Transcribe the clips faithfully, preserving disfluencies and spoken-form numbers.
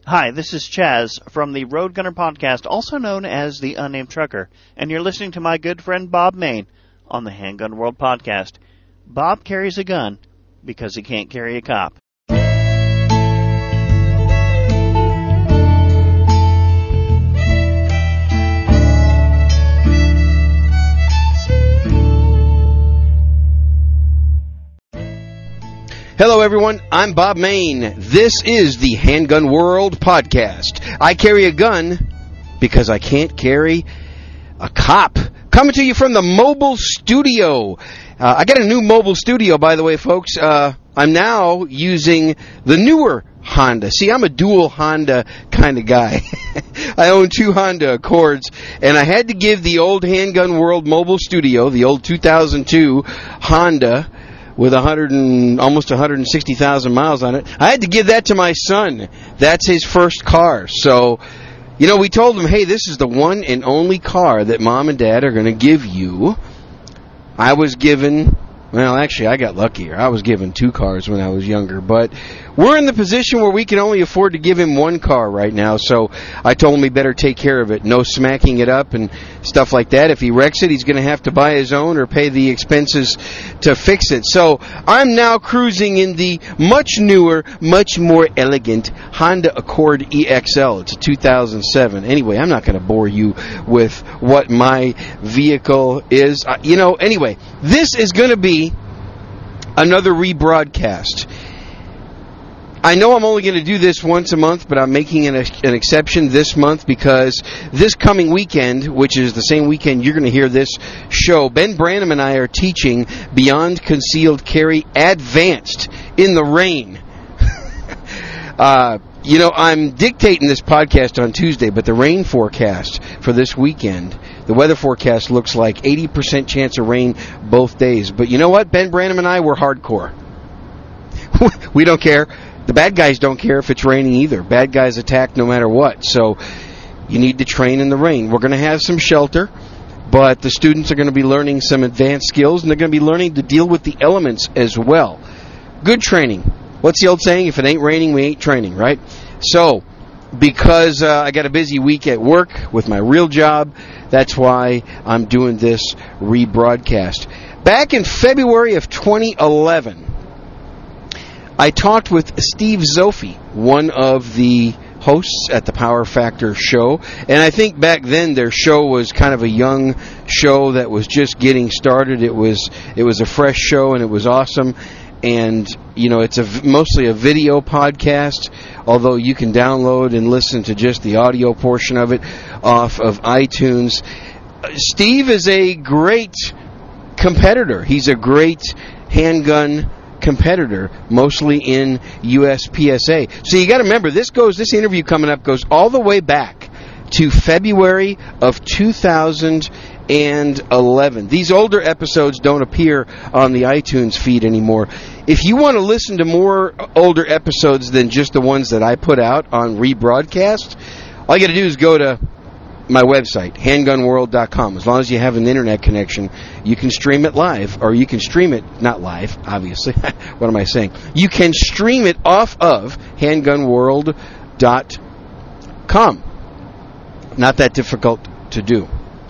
Hi, this is Chaz from the Road Gunner Podcast, also known as the Unnamed Trucker, and you're listening to my good friend Bob Main on the Handgun World Podcast. Bob carries a gun because he can't carry a cop. Hello everyone, I'm Bob Main. This is the Handgun World Podcast. I carry a gun because I can't carry a cop. Coming to you from the mobile studio. Uh, I got a new mobile studio, by the way, folks. Uh, I'm now using the newer Honda. See, I'm a dual Honda kind of guy. I own two Honda Accords, and I had to give the old Handgun World mobile studio, the old two thousand two Honda, with one hundred and almost one hundred sixty thousand miles on it. I had to give that to my son. That's his first car. So, you know, we told him, hey, this is the one and only car that Mom and Dad are going to give you. I was given, well, actually, I got luckier. I was given two cars when I was younger. But we're in the position where we can only afford to give him one car right now. So I told him he better take care of it. No smacking it up and stuff like that. If he wrecks it, he's going to have to buy his own or pay the expenses to fix it. So I'm now cruising in the much newer, much more elegant Honda Accord E X L. It's a two thousand seven. Anyway, I'm not going to bore you with what my vehicle is. Uh, you know, anyway, this is going to be another rebroadcast. I know I'm only going to do this once a month, but I'm making an, an exception this month because this coming weekend, which is the same weekend you're going to hear this show, Ben Branham and I are teaching Beyond Concealed Carry Advanced in the rain. uh, you know, I'm dictating this podcast on Tuesday, but the rain forecast for this weekend, the weather forecast looks like eighty percent chance of rain both days. But you know what? Ben Branham and I, we're hardcore. We don't care. The bad guys don't care if it's raining either. Bad guys attack no matter what. So you need to train in the rain. We're going to have some shelter, but the students are going to be learning some advanced skills, and they're going to be learning to deal with the elements as well. Good training. What's the old saying? If it ain't raining, we ain't training, right? So because uh, I got a busy week at work with my real job, that's why I'm doing this rebroadcast. Back in February of twenty eleven, I talked with Steve Zopfi, one of the hosts at the Power Factor show, and I think back then their show was kind of a young show that was just getting started. It was it was a fresh show, and it was awesome. And you know, it's a mostly a video podcast, although you can download and listen to just the audio portion of it off of iTunes. Steve is a great competitor. He's a great handgun competitor, mostly in U S P S A. So you got to remember, this goes. This interview coming up goes all the way back to February of two thousand eleven. These older episodes don't appear on the iTunes feed anymore. If you want to listen to more older episodes than just the ones that I put out on rebroadcast, all you got to do is go to my website, handgun world dot com. As long as you have an internet connection, you can stream it live, or you can stream it, not live, obviously. What am I saying? You can stream it off of handgun world dot com. Not that difficult to do.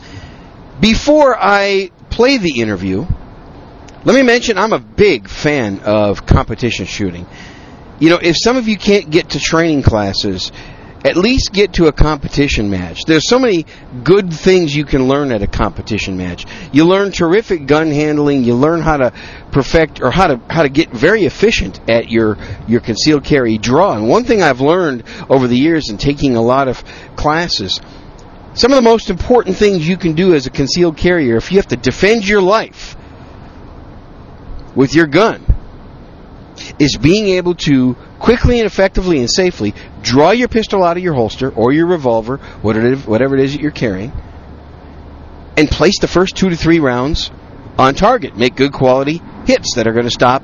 Before I play the interview, let me mention I'm a big fan of competition shooting. You know, if some of you can't get to training classes, at least get to a competition match. There's so many good things you can learn at a competition match. You learn terrific gun handling. You learn how to perfect, or how to how to get very efficient at your, your concealed carry draw. And one thing I've learned over the years in taking a lot of classes, some of the most important things you can do as a concealed carrier, if you have to defend your life with your gun, is being able to quickly and effectively and safely draw your pistol out of your holster or your revolver, whatever it is that you're carrying, and place the first two to three rounds on target. Make good quality hits that are going to stop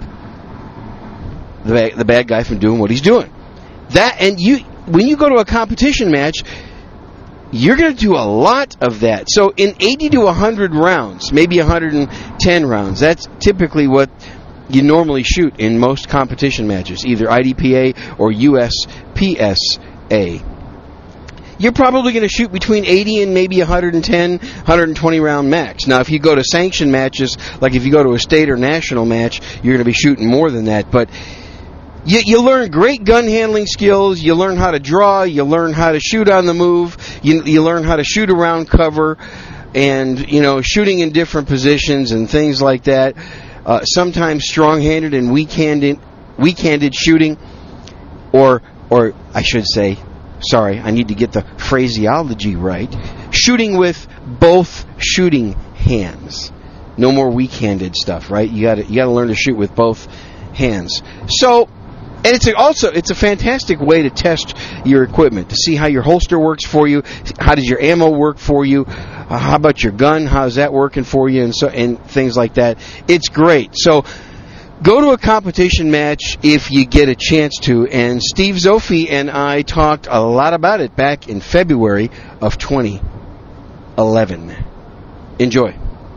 the bad, the bad guy from doing what he's doing. That, and you, when you go to a competition match, you're going to do a lot of that. So in eighty to one hundred rounds, maybe one hundred ten rounds, that's typically what you normally shoot in most competition matches, either I D P A or U S P S A. You're probably going to shoot between eighty and maybe one hundred ten, one hundred twenty round max. Now, if you go to sanctioned matches, like if you go to a state or national match, you're going to be shooting more than that. But you, you learn great gun handling skills. You learn how to draw. You learn how to shoot on the move. You, you learn how to shoot around cover, and you know, shooting in different positions and things like that. Uh, sometimes strong-handed and weak-handed, weak-handed shooting, or or I should say. Sorry, I need to get the phraseology right. Shooting with both shooting hands. No more weak-handed stuff, right? You got to you got to learn to shoot with both hands. So, and it's a, also it's a fantastic way to test your equipment, to see how your holster works for you, how does your ammo work for you, uh, how about your gun, how's that working for you, and so and things like that. It's great. So, go to a competition match if you get a chance to, and Steve Zopfi and I talked a lot about it back in February of twenty eleven. Enjoy.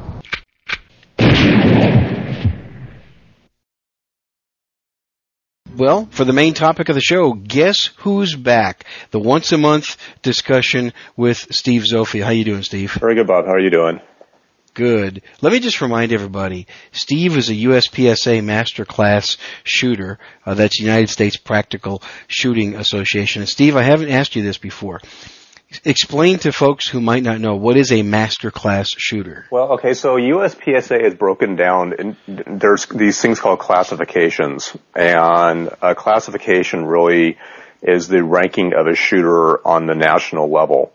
Well, for the main topic of the show, guess who's back? The once-a-month discussion with Steve Zopfi. How you doing, Steve? Very good, Bob. How are you doing? Good. Let me just remind everybody, Steve is a U S P S A Masterclass shooter. Uh, that's United States Practical Shooting Association. And Steve, I haven't asked you this before. Explain to folks who might not know, what is a Masterclass shooter? Well, okay, so U S P S A is broken down, in, there's these things called classifications. And a classification really is the ranking of a shooter on the national level.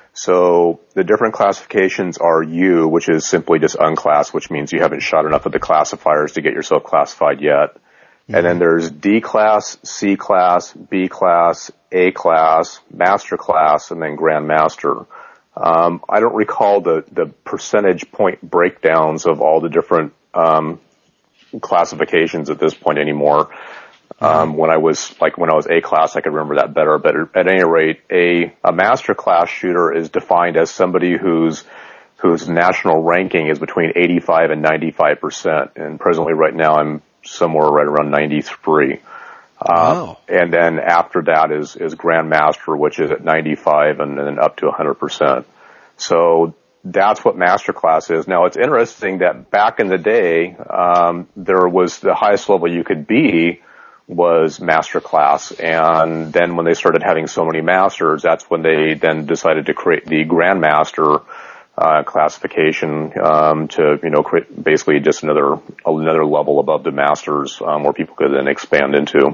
So the different classifications are U, which is simply just unclassed, which means you haven't shot enough of the classifiers to get yourself classified yet. Mm-hmm. And then there's D class, C class, B class, A class, Master class, and then Grand Master. Um, I don't recall the, the percentage point breakdowns of all the different um, classifications at this point anymore. Um, when I was, like, when I was A class, I could remember that better, but at any rate, a, a master class shooter is defined as somebody whose, whose national ranking is between eighty-five and ninety-five percent. And presently right now I'm somewhere right around ninety-three. Uh, wow. And then after that is, is Grand Master, which is at ninety-five and then up to one hundred percent. So that's what master class is. Now it's interesting that back in the day, um, there was the highest level you could be was master class, and then when they started having so many masters, that's when they then decided to create the grandmaster uh classification um to you know create basically just another another level above the masters, um, where people could then expand into.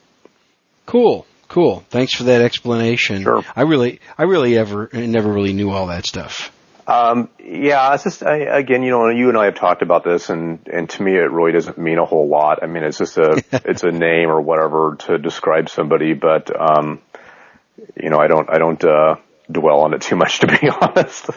Cool, cool. Thanks for that explanation. Sure. I really, I really ever never really knew all that stuff. Um, yeah, it's just, I, again, you know, you and I have talked about this, and, and to me it really doesn't mean a whole lot. I mean, it's just a, it's a name or whatever to describe somebody, but, um, you know, I don't, I don't, uh, dwell on it too much, to be honest.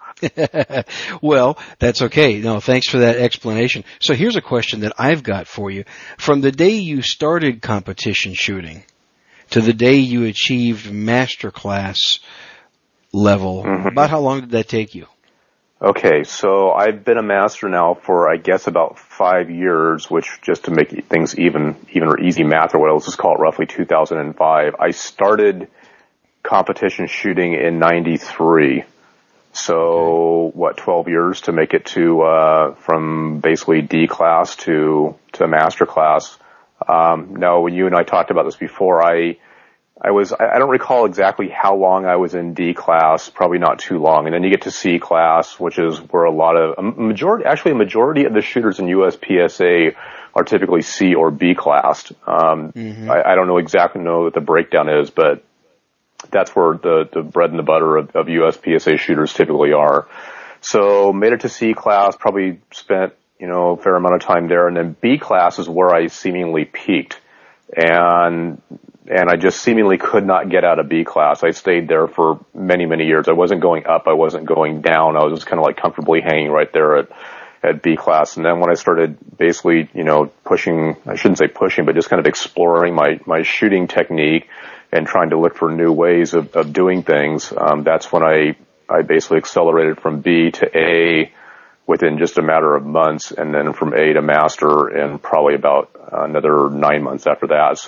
Well, that's okay. No, thanks for that explanation. So here's a question that I've got for you. From the day you started competition shooting to the day you achieved master class level, mm-hmm. about how long did that take you? Okay, so I've been a master now for, I guess, about five years, which, just to make things even, even or easy math or what else is called, roughly two thousand five. I started competition shooting in ninety-three. So, okay. what, twelve years to make it to, uh, from basically D class to, to master class. Um, now, when you and I talked about this before, I, I was, I don't recall exactly how long I was in D class, probably not too long. And then you get to C class, which is where a lot of, a majority, actually a majority of the shooters in U S P S A are typically C or B classed. Um, mm-hmm. I, I don't know exactly know what the breakdown is, but that's where the, the bread and the butter of, of U S P S A shooters typically are. So made it to C class, probably spent, you know, a fair amount of time there. And then B class is where I seemingly peaked. And, and I just seemingly could not get out of B class. I stayed there for many, many years. I wasn't going up. I wasn't going down. I was just kind of like comfortably hanging right there at, at B class. And then when I started basically, you know, pushing, I shouldn't say pushing, but just kind of exploring my, my shooting technique and trying to look for new ways of, of doing things, um, that's when I, I basically accelerated from B to A within just a matter of months, and then from A to master in probably about another nine months after that. So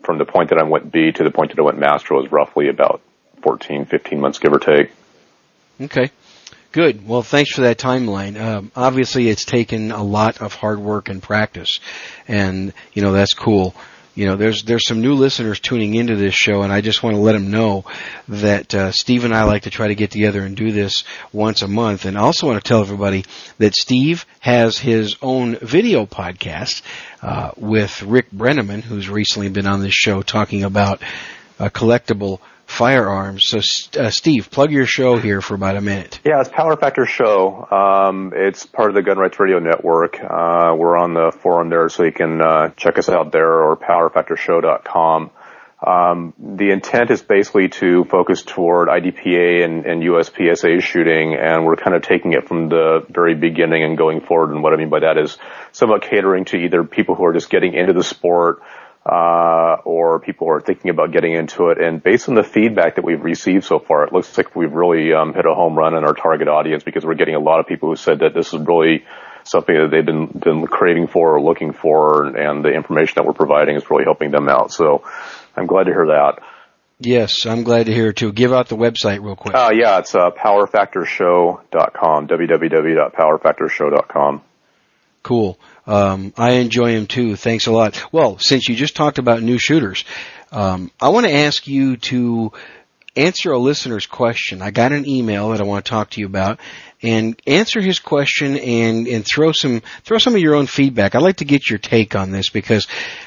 from the point that I went B to the point that I went master was roughly about fourteen, fifteen months, give or take. Okay. Good. Well, thanks for that timeline. Um, obviously, it's taken a lot of hard work and practice, and you know that's cool. You know, there's there's some new listeners tuning into this show, and I just want to let them know that uh, Steve and I like to try to get together and do this once a month. And I also want to tell everybody that Steve has his own video podcast uh, with Rick Brenneman, who's recently been on this show talking about uh, collectible firearms. So, uh, Steve, plug your show here for about a minute. Yeah, it's Power Factor Show. Um, it's part of the Gun Rights Radio Network. Uh, we're on the forum there, so you can uh, check us out there, or power factor show dot com. Um, the intent is basically to focus toward I D P A and, and U S P S A shooting, and we're kind of taking it from the very beginning and going forward. And what I mean by that is somewhat catering to either people who are just getting into the sport, uh, or people who are thinking about getting into it. And based on the feedback that we've received so far, it looks like we've really um, hit a home run in our target audience, because we're getting a lot of people who said that this is really something that they've been, been craving for or looking for, and the information that we're providing is really helping them out. So I'm glad to hear that. Yes, I'm glad to hear it too. Give out the website real quick. Uh, yeah, it's uh, power factor show dot com, w w w dot power factor show dot com. Cool. Um, I enjoy him too. Thanks a lot. Well, since you just talked about new shooters, um, I want to ask you to answer a listener's question. I got an email that I want to talk to you about, and answer his question and, and throw some throw some of your own feedback. I'd like to get your take on this, because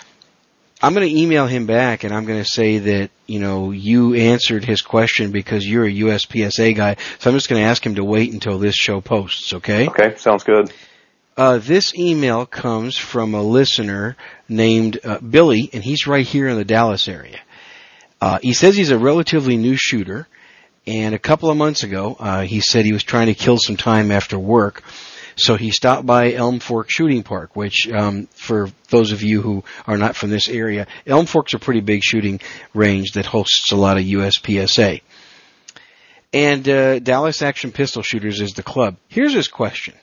I'm going to email him back, and I'm going to say that, you know, you answered his question because you're a U S P S A guy. So I'm just going to ask him to wait until this show posts, okay? Okay, sounds good. Uh, this email comes from a listener named uh, Billy, and he's right here in the Dallas area. Uh, he says he's a relatively new shooter, and a couple of months ago, uh, he said he was trying to kill some time after work, so he stopped by Elm Fork Shooting Park, which, um, for those of you who are not from this area, Elm Fork's a pretty big shooting range that hosts a lot of U S P S A. And uh, Dallas Action Pistol Shooters is the club. Here's his question.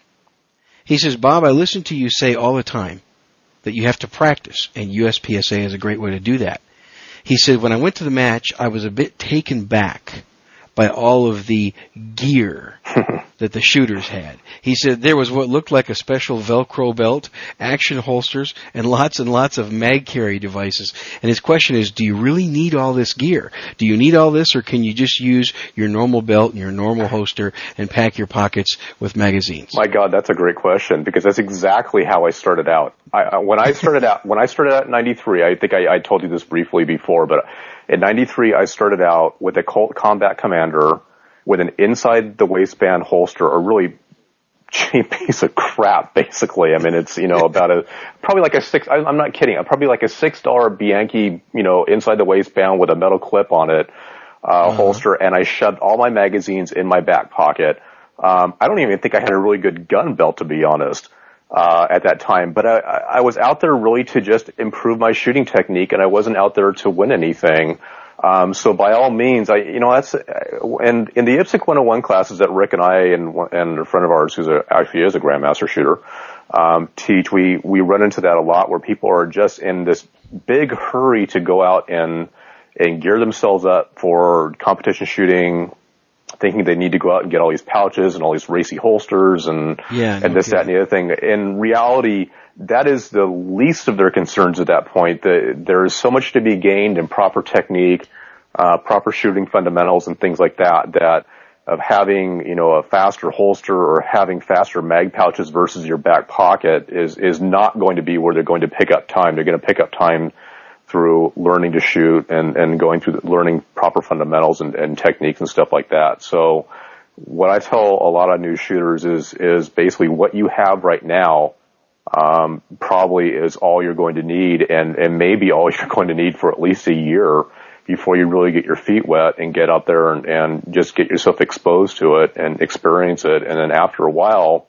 He says, Bob, I listen to you say all the time that you have to practice, and U S P S A is a great way to do that. He said, when I went to the match, I was a bit taken back by all of the gear that the shooters had. He said there was what looked like a special Velcro belt, action holsters, and lots and lots of mag carry devices. And his question is, do you really need all this gear? Do you need all this, or can you just use your normal belt and your normal holster and pack your pockets with magazines? My God, that's a great question, because that's exactly how I started out. I, when I started out, when I started out in ninety-three, I think I, I told you this briefly before, but in ninety-three, I started out with a Colt Combat Commander with an inside the waistband holster, a really cheap piece of crap, basically. I mean, it's, you know, about a, probably like a six, I'm not kidding, probably like a six dollar Bianchi, you know, inside the waistband with a metal clip on it, uh, uh-huh. holster, and I shoved all my magazines in my back pocket. Um, I don't even think I had a really good gun belt, to be honest, uh, at that time, but I, I was out there really to just improve my shooting technique, and I wasn't out there to win anything. Um, so by all means, I, you know, that's, and in the I P S C one oh one classes that Rick and I and, and a friend of ours who's a, actually is a Grandmaster shooter, um, teach, we, we run into that a lot, where people are just in this big hurry to go out and, and gear themselves up for competition shooting, thinking they need to go out and get all these pouches and all these racy holsters and, yeah, and this, okay. that, and the other thing. In reality, that is the least of their concerns at that point. The, there is so much to be gained in proper technique, uh, proper shooting fundamentals and things like that, that of having, you know, a faster holster or having faster mag pouches versus your back pocket is, is not going to be where they're going to pick up time. They're going to pick up time through learning to shoot and, and going through the, learning proper fundamentals and, and techniques and stuff like that. So what I tell a lot of new shooters is, is basically what you have right now, um, probably is all you're going to need, and, and maybe all you're going to need for at least a year before you really get your feet wet and get out there and, and just get yourself exposed to it and experience it. And then after a while,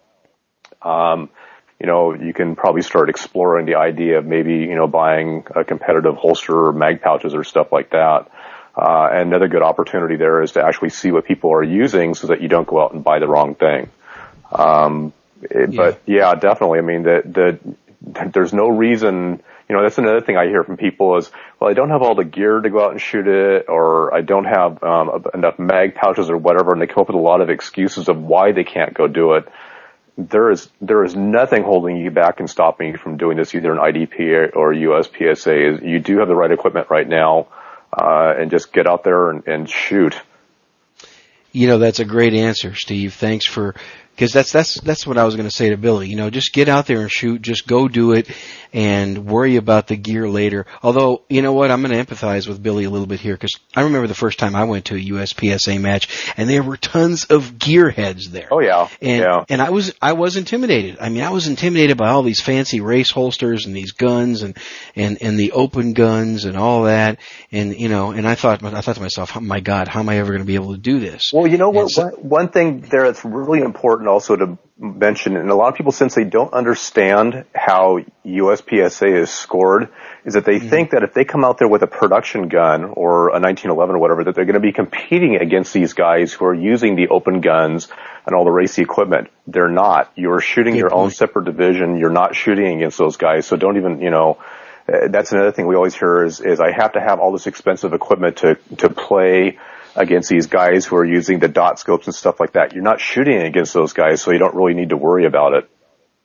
um, you know, you can probably start exploring the idea of maybe, you know, buying a competitive holster or mag pouches or stuff like that. Uh, and another good opportunity there is to actually see what people are using so that you don't go out and buy the wrong thing. Um, it, yeah. But yeah, definitely. I mean, the, the, there's no reason, you you know, that's another thing I hear from people is, well, I don't have all the gear to go out and shoot it, or I don't have um, enough mag pouches or whatever, and they come up with a lot of excuses of why they can't go do it. There is there is nothing holding you back and stopping you from doing this, either an I D P A or U S P S A. You do have the right equipment right now, uh, and just get out there and, and shoot. You know, that's a great answer, Steve. Thanks for, because that's that's that's what I was going to say to Billy. You know, just get out there and shoot. Just go do it, and worry about the gear later. Although, you know what, I'm going to empathize with Billy a little bit here, because I remember the first time I went to a U S P S A match, and there were tons of gearheads there. Oh yeah, and yeah. and I was I was intimidated. I mean, I was intimidated by all these fancy race holsters and these guns and and and the open guns and all that. And you know, and I thought I thought to myself, oh my God, how am I ever going to be able to do this? Well, you know what? So, one, one thing there that's really important also to mention, and a lot of people, since they don't understand how U S P S A is scored, is that they mm-hmm. think that if they come out there with a production gun or a nineteen eleven or whatever, that they're going to be competing against these guys who are using the open guns and all the racy equipment. They're not. You're shooting Good your point. own separate division. You're not shooting against those guys. So don't even, you know, uh, that's another thing we always hear is, is I have to have all this expensive equipment to, to play against these guys who are using the dot scopes and stuff like that. You're not shooting against those guys, so you don't really need to worry about it.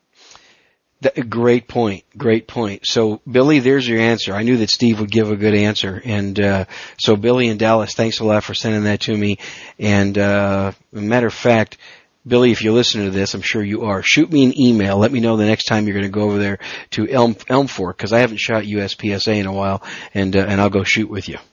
That, great point. Great point. So, Billy, there's your answer. I knew that Steve would give a good answer. And, uh, so Billy in Dallas, thanks a lot for sending that to me. And, uh, as a matter of fact, Billy, if you're listening to this, I'm sure you are, shoot me an email. Let me know the next time you're going to go over there to Elm, Elm Fork, because I haven't shot U S P S A in a while, and, uh, and I'll go shoot with you.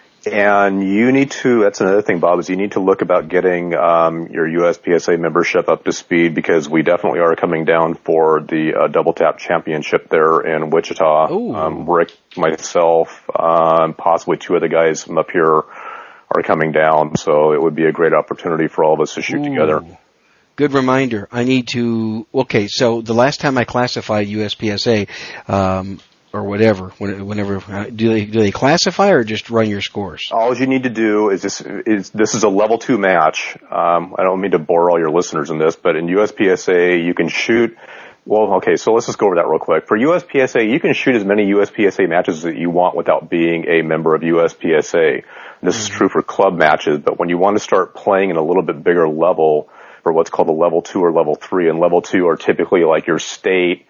And you need to, that's another thing, Bob, is you need to look about getting um, your U S P S A membership up to speed, because we definitely are coming down for the uh, Double Tap Championship there in Wichita. Um, Rick, myself, um, possibly two other guys from up here are coming down, so it would be a great opportunity for all of us to shoot Ooh. together. Good reminder. I need to, okay, so the last time I classified U S P S A, um, or whatever, whenever, do they, do they classify or just run your scores? All you need to do is this, is, this is a level two match. Um, I don't mean to bore all your listeners in this, but in U S P S A, you can shoot, well, okay, so let's just go over that real quick. For U S P S A, you can shoot as many U S P S A matches that you want without being a member of U S P S A. This mm-hmm. is true for club matches, but when you want to start playing in a little bit bigger level, for what's called a level two or level three, and level two are typically like your state,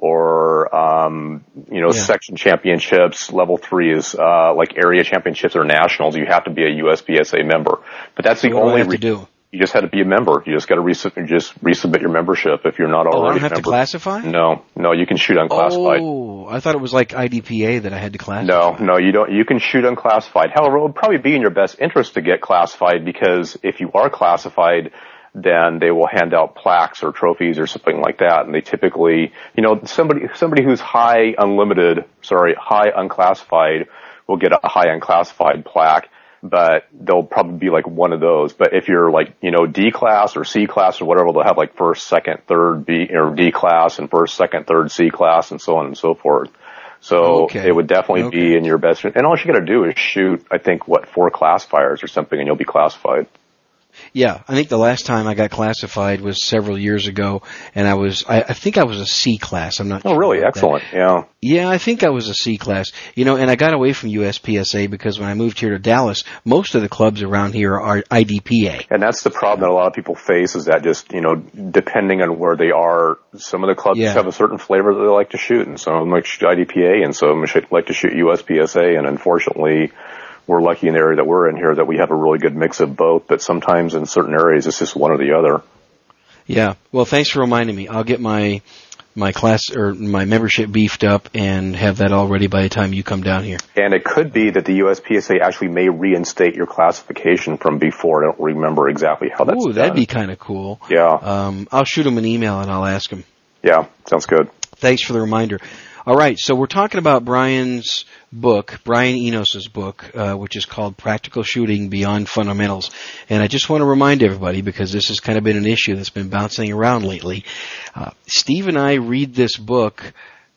or, um, you know, yeah. section championships. Level three is, uh, like area championships or nationals. You have to be a U S P S A member. But that's the so only reason. Re- do? You just had to be a member. You just got to resub- just resubmit your membership if you're not already a member. Oh, I don't have member. to classify? No, no, you can shoot unclassified. Oh, I thought it was like I D P A that I had to classify. No, no, you don't. You can shoot unclassified. However, it would probably be in your best interest to get classified, because if you are classified, then they will hand out plaques or trophies or something like that. And they typically, you know, somebody, somebody who's high unlimited, sorry, high unclassified will get a high unclassified plaque, but they'll probably be like one of those. But if you're like, you know, D class or C class or whatever, they'll have like first, second, third B or D class and first, second, third C class and so on and so forth. So okay. it would definitely okay. be in your best, and all you got to do is shoot, I think, what, four classifiers or something, and you'll be classified. Yeah, I think the last time I got classified was several years ago, and I was, I, I think I was a C class. I'm not Oh, sure really? Excellent. That. Yeah. Yeah, I think I was a C class. You know, and I got away from U S P S A because when I moved here to Dallas, most of the clubs around here are I D P A. And that's the problem that a lot of people face, is that just, you know, depending on where they are, some of the clubs yeah. have a certain flavor that they like to shoot, and some of them like to shoot I D P A, and some of them like to shoot U S P S A, and unfortunately, we're lucky in the area that we're in here that we have a really good mix of both, but sometimes in certain areas it's just one or the other. Yeah. Well, thanks for reminding me. I'll get my my class or my membership beefed up and have that all ready by the time you come down here. And it could be that the U S P S A actually may reinstate your classification from before. I don't remember exactly how that's Ooh, that'd done. be kind of cool. Yeah. Um, I'll shoot him an email and I'll ask him. Yeah, sounds good. Thanks for the reminder. All right, so we're talking about Brian's book, Brian Enos's book, uh, which is called Practical Shooting Beyond Fundamentals. And I just want to remind everybody, because this has kind of been an issue that's been bouncing around lately. Uh, Steve and I read this book,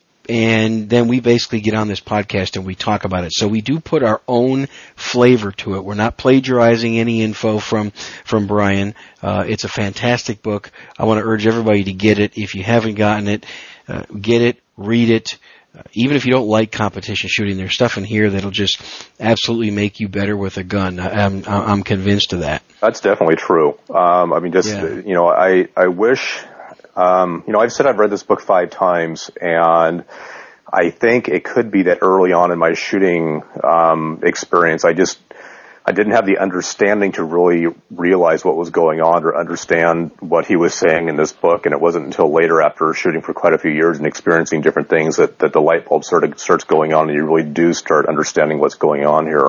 and then we basically get on this podcast and we talk about it. So we do put our own flavor to it. We're not plagiarizing any info from, from Brian. Uh, it's a fantastic book. I want to urge everybody to get it. If you haven't gotten it, uh, get it. Read it. uh, even if you don't like competition shooting, there's stuff in here that'll just absolutely make you better with a gun. I, I'm, I'm convinced of that. That's definitely true. Um, I mean, just, yeah. you know, I, I wish, um, you know, I've said I've read this book five times, and I think it could be that early on in my shooting, um, experience, I just, I didn't have the understanding to really realize what was going on or understand what he was saying in this book. And it wasn't until later, after shooting for quite a few years and experiencing different things, that, that the light bulb sort of starts going on, and you really do start understanding what's going on here.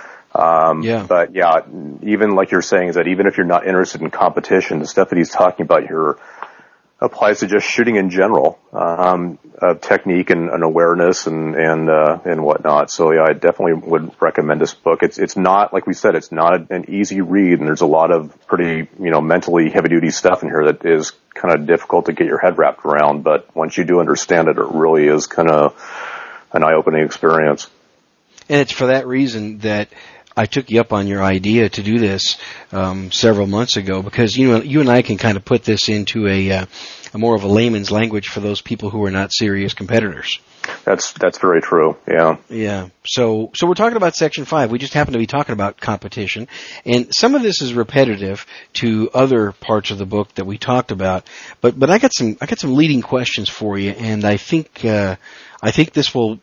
Um, yeah. But yeah, even like you're saying, is that even if you're not interested in competition, the stuff that he's talking about here applies to just shooting in general, um, of technique and, and awareness and, and, uh, and whatnot. So yeah, I definitely would recommend this book. It's, it's not, like we said, it's not an easy read, and there's a lot of pretty, you know, mentally heavy duty stuff in here that is kind of difficult to get your head wrapped around. But once you do understand it, it really is kind of an eye-opening experience. And it's for that reason that I took you up on your idea to do this um, several months ago, because you know, you and I can kind of put this into a, uh, a more of a layman's language for those people who are not serious competitors. That's that's very true. Yeah. Yeah. So so we're talking about section five. We just happen to be talking about competition, and some of this is repetitive to other parts of the book that we talked about. But but I got some I got some leading questions for you, and I think uh, I think this will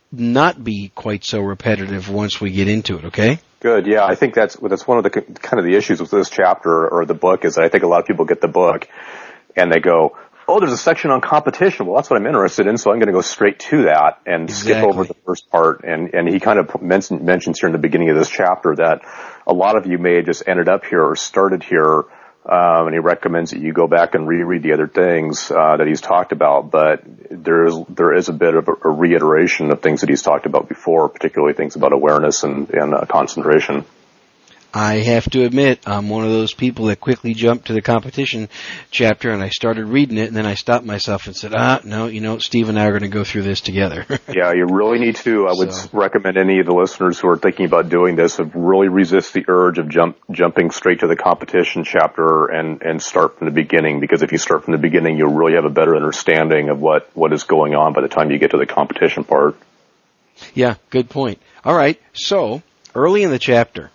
not be quite so repetitive once we get into it, okay? Good, yeah. I think that's that's one of the kind of the issues with this chapter or the book, is that I think a lot of people get the book and they go, oh, there's a section on competition. Well, that's what I'm interested in, so I'm going to go straight to that and exactly. skip over the first part. And, and he kind of mention, mentions here in the beginning of this chapter that a lot of you may have just ended up here or started here. Um, and he recommends that you go back and reread the other things uh, that he's talked about. But there is there is a bit of a, a reiteration of things that he's talked about before, particularly things about awareness and, and uh, concentration. I have to admit, I'm one of those people that quickly jumped to the competition chapter, and I started reading it, and then I stopped myself and said, ah, no, you know, Steve and I are going to go through this together. Yeah, you really need to. I would so. recommend any of the listeners who are thinking about doing this to really resist the urge of jump, jumping straight to the competition chapter and, and start from the beginning, because if you start from the beginning, you'll really have a better understanding of what, what is going on by the time you get to the competition part. Yeah, good point. All right, so early in the chapter,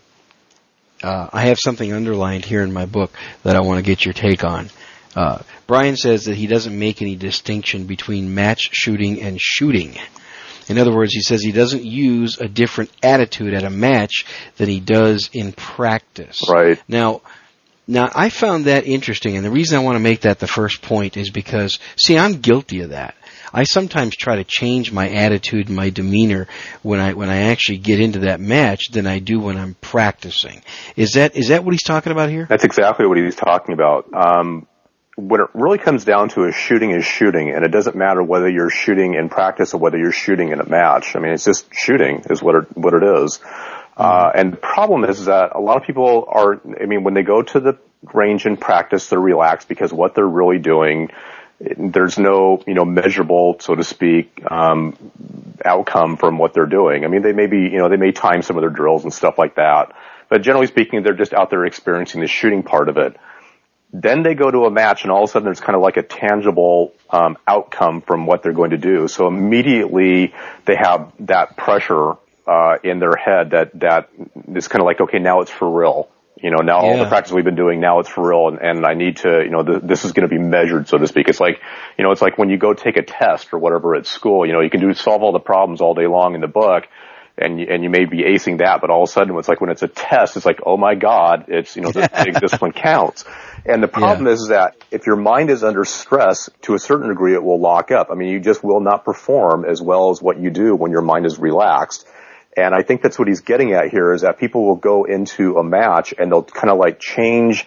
Uh, I have something underlined here in my book that I want to get your take on. Uh, Brian says that he doesn't make any distinction between match shooting and shooting. In other words, he says he doesn't use a different attitude at a match than he does in practice. Right. Now, now I found that interesting, and the reason I want to make that the first point is because, see, I'm guilty of that. I sometimes try to change my attitude and my demeanor when I when I actually get into that match than I do when I'm practicing. Is that is that what he's talking about here? That's exactly what he's talking about. Um, what it really comes down to is shooting is shooting, and it doesn't matter whether you're shooting in practice or whether you're shooting in a match. I mean, it's just shooting is what it, what it is. Mm-hmm. Uh, and the problem is that a lot of people are, I mean, when they go to the range and practice, they're relaxed because what they're really doing, there's no, you know, measurable, so to speak, um, outcome from what they're doing. I mean, they may be, you know, they may time some of their drills and stuff like that, but generally speaking, they're just out there experiencing the shooting part of it. Then they go to a match, and all of a sudden there's kind of like a tangible um, outcome from what they're going to do. So immediately they have that pressure uh, in their head that that is kind of like, okay, now it's for real. You know, now yeah. all the practice we've been doing, now it's for real, and, and I need to, you know, the, this is going to be measured, so to speak. It's like, you know, it's like when you go take a test or whatever at school, you know, you can do solve all the problems all day long in the book, and you, and you may be acing that, but all of a sudden it's like when it's a test, it's like, oh my God, it's, you know, this big discipline counts. And the problem yeah. is that if your mind is under stress, to a certain degree, it will lock up. I mean, you just will not perform as well as what you do when your mind is relaxed. And I think that's what he's getting at here, is that people will go into a match and they'll kind of like change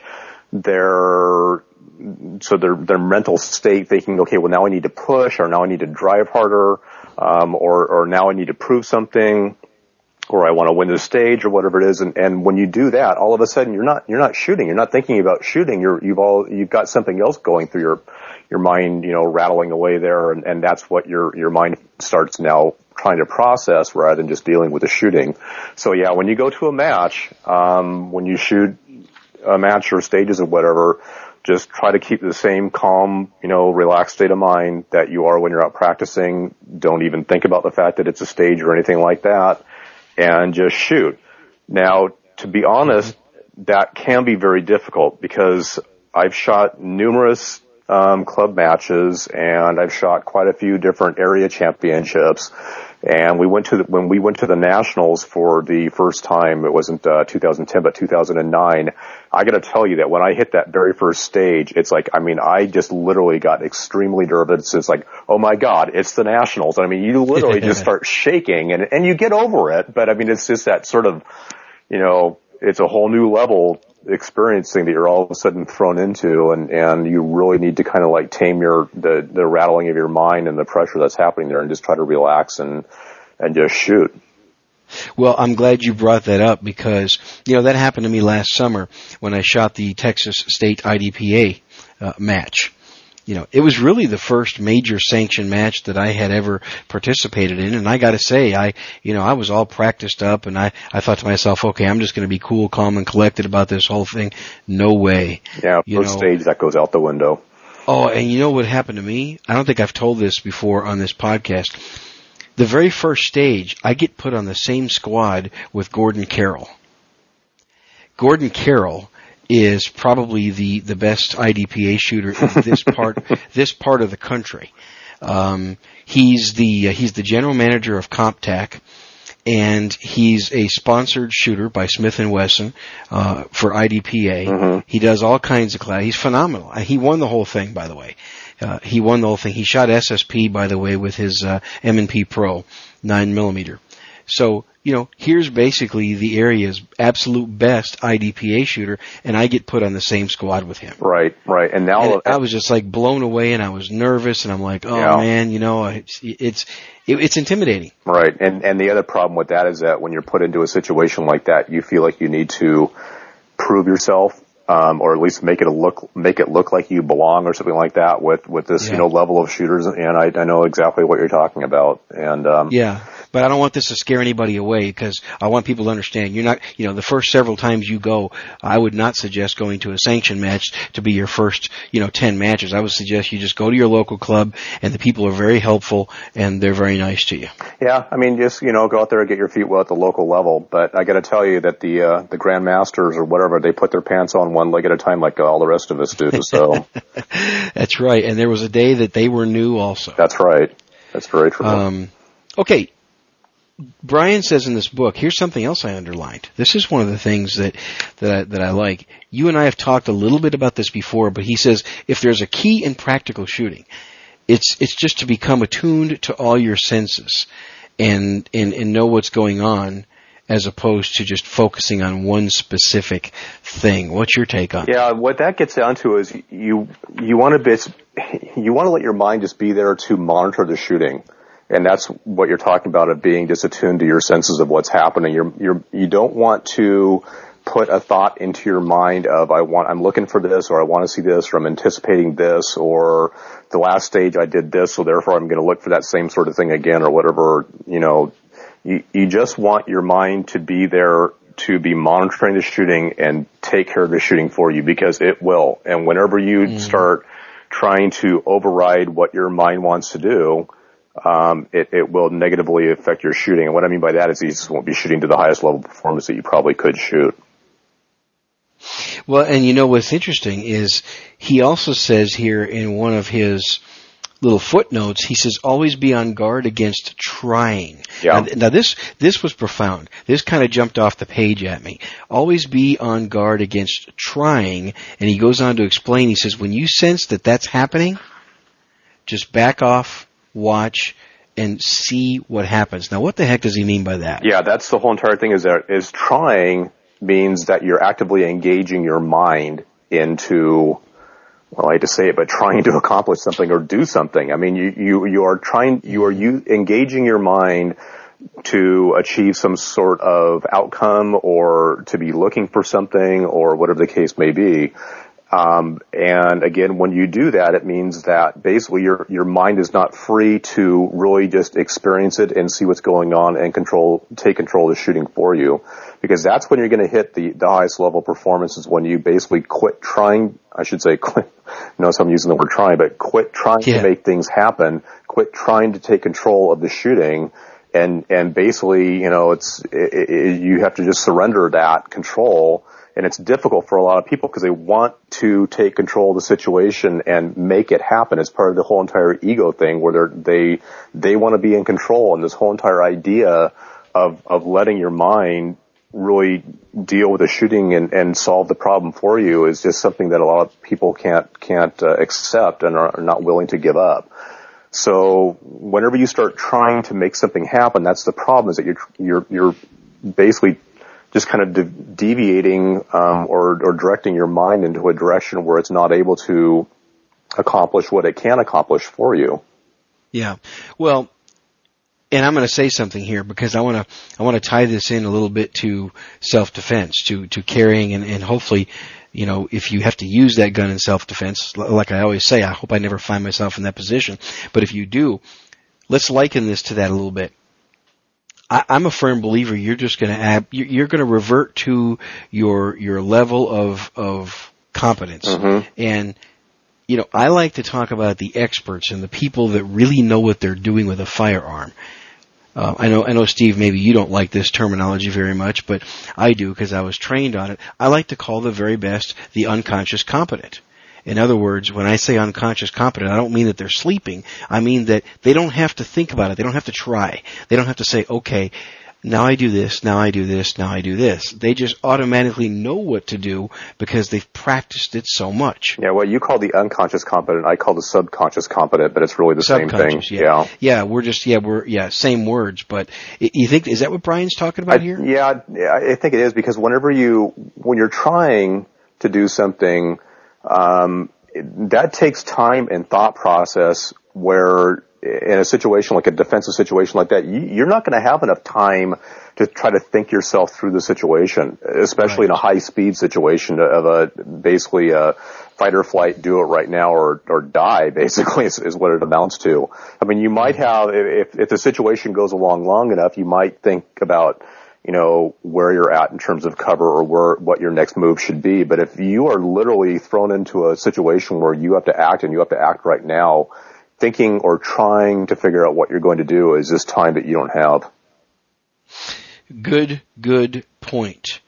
their, so their, their mental state, thinking, okay, well now I need to push, or now I need to drive harder, um, or, or now I need to prove something, or I want to win the stage, or whatever it is. And, and when you do that, all of a sudden you're not, you're not shooting. You're not thinking about shooting. You're, you've all, you've got something else going through your, your mind, you know, rattling away there. And, and that's what your, your mind starts now trying to process, rather than just dealing with the shooting. So yeah, when you go to a match, um, when you shoot a match or stages or whatever, just try to keep the same calm, you know, relaxed state of mind that you are when you're out practicing. Don't even think about the fact that it's a stage or anything like that, and just shoot. Now, to be honest, that can be very difficult because I've shot numerous um, club matches and I've shot quite a few different area championships. And we went to the, when we went to the nationals for the first time, it wasn't uh, two thousand ten but two thousand nine. I got to tell you that when I hit that very first stage, it's like, I mean, I just literally got extremely nervous. It's like, oh my God, it's the nationals. I mean, you literally just start shaking, and and you get over it. But I mean, it's just that sort of, you know, it's a whole new level experiencing that you're all of a sudden thrown into, and and you really need to kind of like tame your the the rattling of your mind and the pressure that's happening there, and just try to relax and and just shoot. Well, I'm glad you brought that up because, you know, that happened to me last summer when I shot the Texas State I D P A uh, match. You know, it was really the first major sanctioned match that I had ever participated in, and I got to say, I, you know, I was all practiced up, and I, I thought to myself, okay, I'm just going to be cool, calm, and collected about this whole thing. No way. Yeah, you first know, stage that goes out the window. Oh, and you know what happened to me? I don't think I've told this before on this podcast. The very first stage, I get put on the same squad with Gordon Carroll. Gordon Carroll is probably the, the best I D P A shooter in this part this part of the country. Um, he's the uh, he's the general manager of CompTac, and he's a sponsored shooter by Smith and Wesson uh, for I D P A. Mm-hmm. He does all kinds of class. He's phenomenal. He won the whole thing, by the way. Uh, he won the whole thing. He shot S S P, by the way, with his uh, M and P Pro nine millimeter. So, you know, here's basically the area's absolute best I D P A shooter, and I get put on the same squad with him. Right, right. And now and it, I was just like blown away, and I was nervous, and I'm like, oh yeah. man, you know, it's it's it, it's intimidating. Right, and and the other problem with that is that when you're put into a situation like that, you feel like you need to prove yourself. Um, or at least make it a look, make it look like you belong or something like that with, with this, yeah. you know, level of shooters. And I, I know exactly what you're talking about. And, um, yeah, but I don't want this to scare anybody away because I want people to understand you're not, you know, the first several times you go, I would not suggest going to a sanctioned match to be your first, you know, ten matches. I would suggest you just go to your local club, and the people are very helpful and they're very nice to you. Yeah. I mean, just, you know, go out there and get your feet wet at the local level. But I got to tell you that the, uh, the Grandmasters or whatever, they put their pants on one leg at a time like all the rest of us do. So that's right. And there was a day that they were new also. That's right. That's very true. Um, okay. Brian says in this book, here's something else I underlined. This is one of the things that, that I, that I like. You and I have talked a little bit about this before, but he says if there's a key in practical shooting, it's, it's just to become attuned to all your senses and, and, and know what's going on, as opposed to just focusing on one specific thing. What's your take on it? Yeah, what that gets down to is you you want to be, you want to let your mind just be there to monitor the shooting, and that's what you're talking about, of being just attuned to your senses of what's happening. You're you're you don't want to put a thought into your mind of I want I'm looking for this, or I want to see this, or I'm anticipating this, or the last stage I did this, so therefore I'm going to look for that same sort of thing again, or whatever, you know. You, you just want your mind to be there to be monitoring the shooting and take care of the shooting for you, because it will. And whenever you mm. start trying to override what your mind wants to do, um, it, it will negatively affect your shooting. And what I mean by that is you just won't be shooting to the highest level of performance that you probably could shoot. Well, and you know what's interesting is he also says here in one of his little footnotes, he says, always be on guard against trying. Yeah. Now, now this, this was profound. This kind of jumped off the page at me. Always be on guard against trying. And he goes on to explain, he says, when you sense that that's happening, just back off, watch, and see what happens. Now, what the heck does he mean by that? Yeah, that's the whole entire thing, is that is trying means that you're actively engaging your mind into, well, I hate to say it, but trying to accomplish something or do something. I mean, you, you, you are trying, you are you engaging your mind to achieve some sort of outcome, or to be looking for something, or whatever the case may be. Um, and again, when you do that, it means that basically your, your mind is not free to really just experience it and see what's going on and control, take control of the shooting for you. Because that's when you're going to hit the, the highest level of performance, is when you basically quit trying, I should say quit, notice I'm using the word trying, but quit trying yeah. to make things happen, quit trying to take control of the shooting, and, and basically, you know, it's, it, it, you have to just surrender that control. And it's difficult for a lot of people because they want to take control of the situation and make it happen. It's part of the whole entire ego thing where they're, they, they want to be in control. And this whole entire idea of, of letting your mind really deal with the shooting and, and solve the problem for you is just something that a lot of people can't, can't uh, accept and are, are not willing to give up. So whenever you start trying to make something happen, that's the problem, is that you're, you're, you're basically just kind of de- deviating um, or, or directing your mind into a direction where it's not able to accomplish what it can accomplish for you. Yeah. Well, and I'm going to say something here because I want to I want to tie this in a little bit to self-defense, to to carrying, and, and hopefully, you know, if you have to use that gun in self-defense, like I always say, I hope I never find myself in that position. But if you do, let's liken this to that a little bit. I, I'm a firm believer you're just going to add, you're going to revert to your your level of of competence. Mm-hmm. And, you know, I like to talk about the experts and the people that really know what they're doing with a firearm. Uh, I know, I know, Steve, maybe you don't like this terminology very much, but I do because I was trained on it. I like to call the very best the unconscious competent. In other words, when I say unconscious competent, I don't mean that they're sleeping. I mean that they don't have to think about it. They don't have to try. They don't have to say, okay, now I do this, now I do this, now I do this. They just automatically know what to do because they've practiced it so much. Yeah, what you call the unconscious competent, I call the subconscious competent, but it's really the same thing. Yeah. yeah. Yeah, we're just, yeah, we're, yeah, same words, but you think, is that what Brian's talking about I, here? Yeah, I think it is, because whenever you, when you're trying to do something, um, that takes time and thought process, where in a situation like a defensive situation like that, you're not going to have enough time to try to think yourself through the situation, especially right. in a high speed situation of a basically a fight or flight, do it right now or, or die, basically is, is what it amounts to. I mean, you might have, if, if the situation goes along long enough, you might think about, you know, where you're at in terms of cover or where, what your next move should be. But if you are literally thrown into a situation where you have to act and you have to act right now, thinking or trying to figure out what you're going to do is just time that you don't have. Good, good point.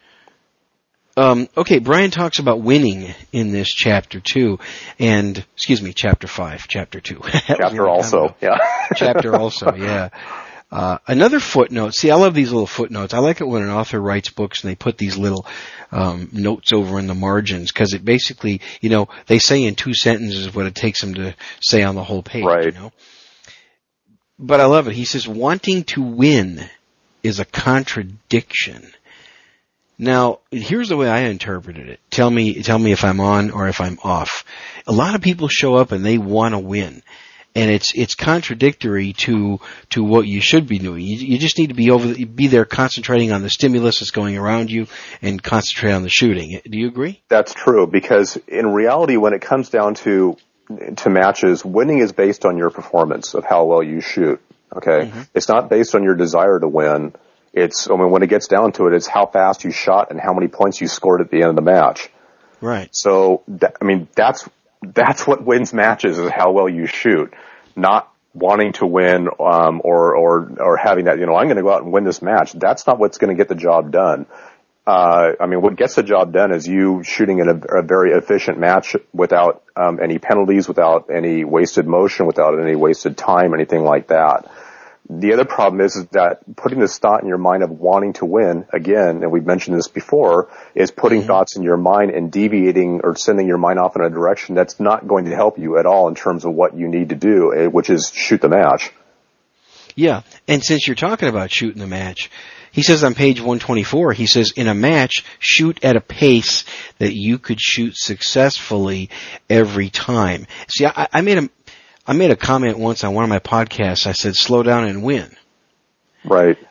Um, okay, Brian talks about winning in this chapter two, and, excuse me, chapter five, chapter two. Chapter also, yeah. Chapter also, yeah. Uh, another footnote. See, I love these little footnotes. I like it when an author writes books and they put these little um, notes over in the margins, because it basically, you know, they say in two sentences what it takes them to say on the whole page. Right. You know? But I love it. He says, wanting to win is a contradiction. Now, here's the way I interpreted it. Tell me, tell me if I'm on or if I'm off. A lot of people show up and they want to win. And it's it's contradictory to to what you should be doing. You, you just need to be over be there, concentrating on the stimulus that's going around you, and concentrate on the shooting. Do you agree? That's true, because in reality, when it comes down to to matches, winning is based on your performance of how well you shoot. Okay, mm-hmm. It's not based on your desire to win. It's I mean, when it gets down to it, it's how fast you shot and how many points you scored at the end of the match. Right. So that, I mean, that's that's what wins matches, is how well you shoot. Not wanting to win, um, or, or, or having that, you know, I'm going to go out and win this match. That's not what's going to get the job done. Uh, I mean, what gets the job done is you shooting in a, a very efficient match without, um, any penalties, without any wasted motion, without any wasted time, anything like that. The other problem is, is that putting this thought in your mind of wanting to win, again, and we've mentioned this before, is putting mm-hmm. thoughts in your mind and deviating or sending your mind off in a direction that's not going to help you at all in terms of what you need to do, which is shoot the match. Yeah, and since you're talking about shooting the match, he says on page one twenty-four, he says, in a match, shoot at a pace that you could shoot successfully every time. See, I, I made a... I made a comment once on one of my podcasts. I said, slow down and win. Right. Uh,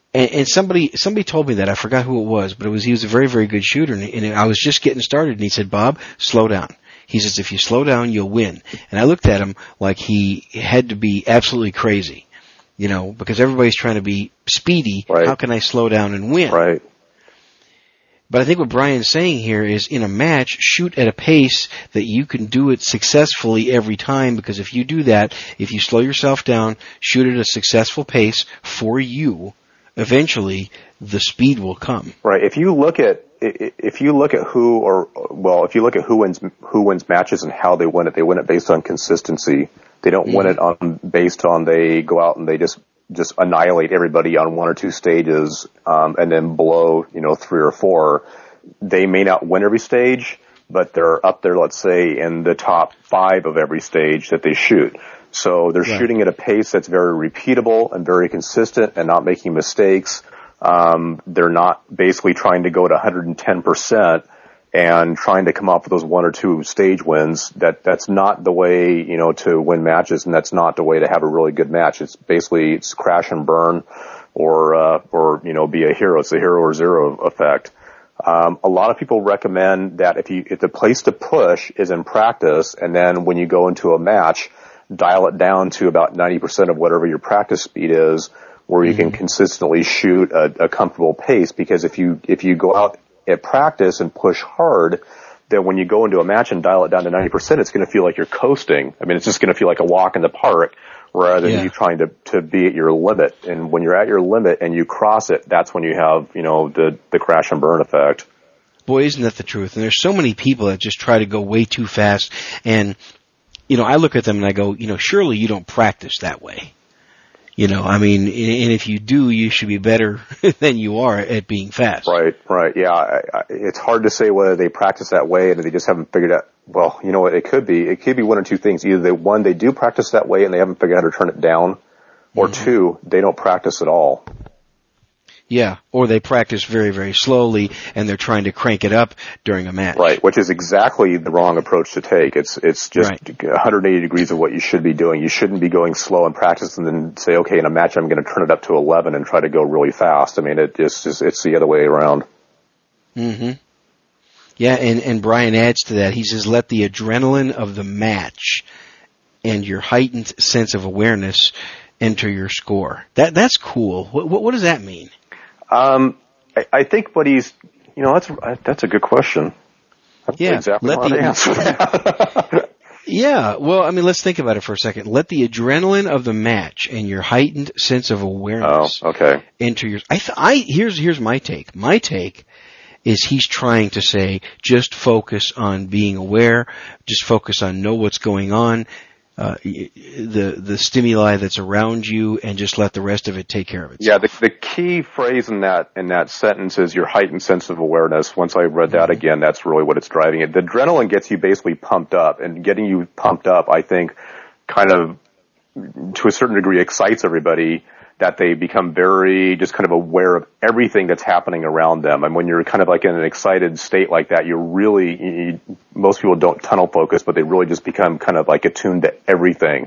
And, and somebody somebody told me that. I forgot who it was, but it was he was a very, very good shooter, and, and I was just getting started, and he said, Bob, slow down. He says, if you slow down, you'll win. And I looked at him like he had to be absolutely crazy, you know, because everybody's trying to be speedy. Right. How can I slow down and win? Right. But I think what Brian's saying here is, in a match, shoot at a pace that you can do it successfully every time, because if you do that, if you slow yourself down, shoot at a successful pace for you, eventually the speed will come. Right. If you look at if you look at who or well, if you look at who wins who wins matches and how they win it, they win it based on consistency. They don't mm-hmm. win it on based on they go out and they just just annihilate everybody on one or two stages, um, and then blow, you know, three or four. They may not win every stage, but they're up there, let's say, in the top five of every stage that they shoot. So they're right. shooting at a pace that's very repeatable and very consistent and not making mistakes. Um, they're not basically trying to go to one hundred ten percent and trying to come up with those one or two stage wins. That, that's not the way, you know, to win matches, and that's not the way to have a really good match. It's basically, it's crash and burn, or, uh, or, you know, be a hero. It's the hero or zero effect. Um, a lot of people recommend that if you, if the place to push is in practice, and then when you go into a match, dial it down to about ninety percent of whatever your practice speed is, where you mm-hmm. can consistently shoot a, a comfortable pace. Because if you, if you go out at practice and push hard, then when you go into a match and dial it down to ninety percent, it's going to feel like you're coasting. I mean, it's just going to feel like a walk in the park rather than yeah. you trying to, to be at your limit. And when you're at your limit and you cross it, that's when you have, you know, the, the crash and burn effect. Boy, isn't that the truth? And there's so many people that just try to go way too fast. And, you know, I look at them and I go, you know, surely you don't practice that way. You know, I mean, and if you do, you should be better than you are at being fast. Right, right. Yeah, I, I, it's hard to say whether they practice that way and they just haven't figured out. Well, you know what? It could be. It could be one or two things. Either they, one, they do practice that way and they haven't figured out how to turn it down, or mm-hmm. two, they don't practice at all. Yeah, or they practice very, very slowly, and they're trying to crank it up during a match. Right, which is exactly the wrong approach to take. It's it's just right. one hundred eighty degrees of what you should be doing. You shouldn't be going slow in practice and then say, okay, in a match I'm going to turn it up to eleven and try to go really fast. I mean, it just is, it's the other way around. Mm-hmm. Yeah, and, and Brian adds to that. He says, let the adrenaline of the match and your heightened sense of awareness enter your score. That That's cool. What, what, what does that mean? Um, I, I think what he's, you know, that's that's a good question. That's yeah, exactly let how the, to answer that. Yeah, well, I mean, let's think about it for a second. Let the adrenaline of the match and your heightened sense of awareness oh, okay. enter your. I, th- I here's here's my take. My take is he's trying to say, just focus on being aware, just focus on know what's going on. Uh, the the stimuli that's around you, and just let the rest of it take care of itself. Yeah, the, the key phrase in that in that sentence is your heightened sense of awareness. Once I read that again, that's really what it's driving it. The adrenaline gets you basically pumped up, and getting you pumped up, I think, kind of to a certain degree excites everybody, that they become very just kind of aware of everything that's happening around them. And when you're kind of like in an excited state like that, you're really, you, most people don't tunnel focus, but they really just become kind of like attuned to everything.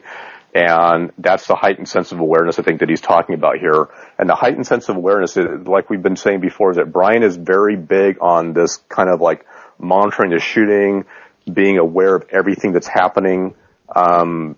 And that's the heightened sense of awareness, I think, that he's talking about here. And the heightened sense of awareness, like we've been saying before, is that Brian is very big on this kind of like monitoring the shooting, being aware of everything that's happening, um,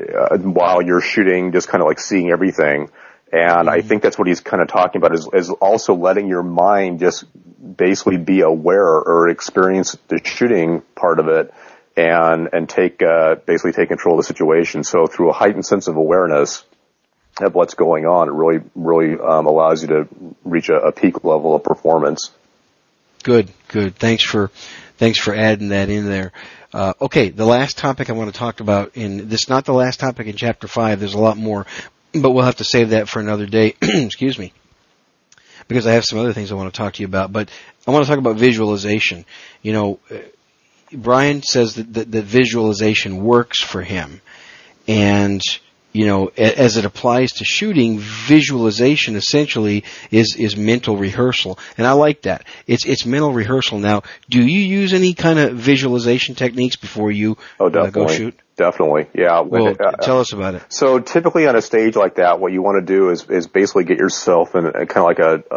while you're shooting, just kind of like seeing everything. And I think that's what he's kind of talking about, is, is also letting your mind just basically be aware or experience the shooting part of it, and and take uh, basically take control of the situation. So through a heightened sense of awareness of what's going on, it really really um, allows you to reach a, a peak level of performance. Good, good. Thanks for thanks for adding that in there. Uh, okay, the last topic I want to talk about in this, not the last topic in chapter five. There's a lot more. But we'll have to save that for another day. Excuse me. Because I have some other things I want to talk to you about. But I want to talk about visualization. You know, Brian says that, that, that visualization works for him. And, you know, as it applies to shooting, visualization essentially is, is mental rehearsal. And I like that. It's, it's mental rehearsal. Now, do you use any kind of visualization techniques before you oh, definitely. Uh, go shoot? Definitely. Yeah. Well, uh, tell us about it. So typically on a stage like that, what you want to do is, is basically get yourself in a, kind of like a,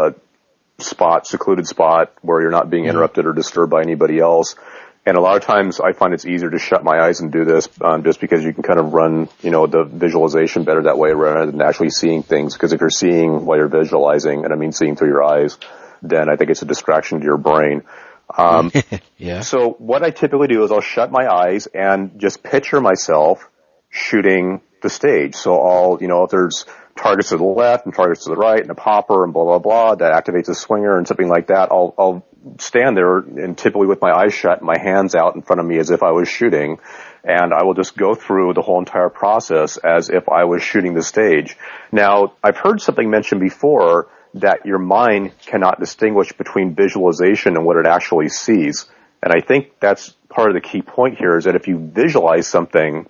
a spot, secluded spot where you're not being mm-hmm. interrupted or disturbed by anybody else. And a lot of times I find it's easier to shut my eyes and do this, um, just because you can kind of run, you know, the visualization better that way rather than actually seeing things. Because if you're seeing while you're visualizing, and I mean seeing through your eyes, then I think it's a distraction to your brain. Um, yeah. So what I typically do is I'll shut my eyes and just picture myself shooting the stage. So I'll, you know, if there's targets to the left and targets to the right and a popper and blah, blah, blah, that activates a swinger and something like that, I'll, I'll stand there and typically with my eyes shut and my hands out in front of me as if I was shooting. And I will just go through the whole entire process as if I was shooting the stage. Now, I've heard something mentioned before that your mind cannot distinguish between visualization and what it actually sees. And I think that's part of the key point here is that if you visualize something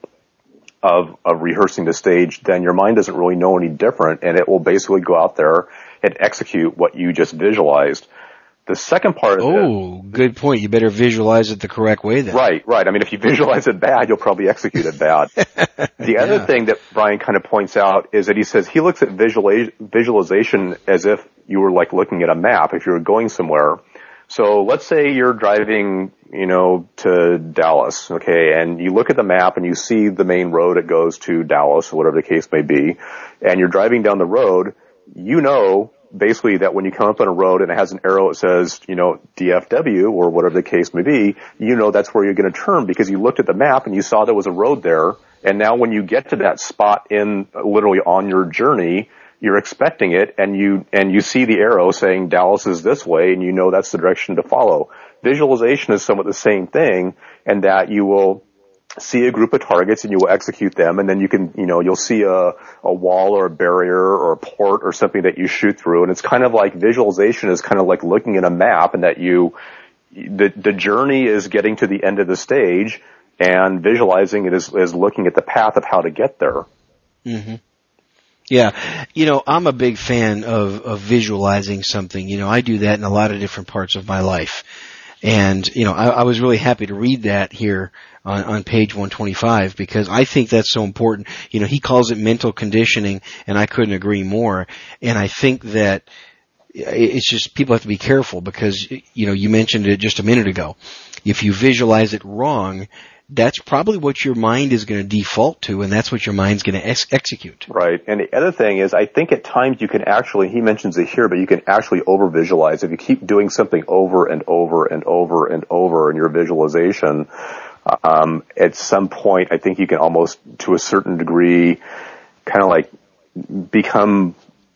of, of rehearsing the stage, then your mind doesn't really know any different, and it will basically go out there and execute what you just visualized. The second part of Oh, it, good point. You better visualize it the correct way then. Right, right. I mean, if you visualize it bad, you'll probably execute it bad. The other yeah. thing that Brian kind of points out is that he says he looks at visualiz- visualization as if you were like looking at a map if you were going somewhere. So let's say you're driving, you know, to Dallas, okay, and you look at the map and you see the main road that goes to Dallas, or whatever the case may be, and you're driving down the road, you know basically that when you come up on a road and it has an arrow that says, you know, D F W or whatever the case may be, you know that's where you're going to turn because you looked at the map and you saw there was a road there. And now when you get to that spot in literally on your journey, you're expecting it and you, and you see the arrow saying Dallas is this way and you know that's the direction to follow. Visualization is somewhat the same thing, and that you will see a group of targets and you will execute them, and then you can, you know, you'll see a, a wall or a barrier or a port or something that you shoot through, and it's kind of like visualization is kind of like looking at a map, and that you, the, the journey is getting to the end of the stage, and visualizing it is, is looking at the path of how to get there. Mm-hmm. Yeah. You know, I'm a big fan of, of visualizing something. You know, I do that in a lot of different parts of my life. And, you know, I, I was really happy to read that here on, on page one twenty-five because I think that's so important. You know, he calls it mental conditioning, and I couldn't agree more. And I think that it's just people have to be careful because, you know, you mentioned it just a minute ago. If you visualize it wrong, that's probably what your mind is going to default to, and that's what your mind's going to ex- execute. Right. And the other thing is, I think at times you can actually, he mentions it here, but you can actually over-visualize. If you keep doing something over and over and over and over in your visualization, um, at some point, I think you can almost, to a certain degree, kind of like become,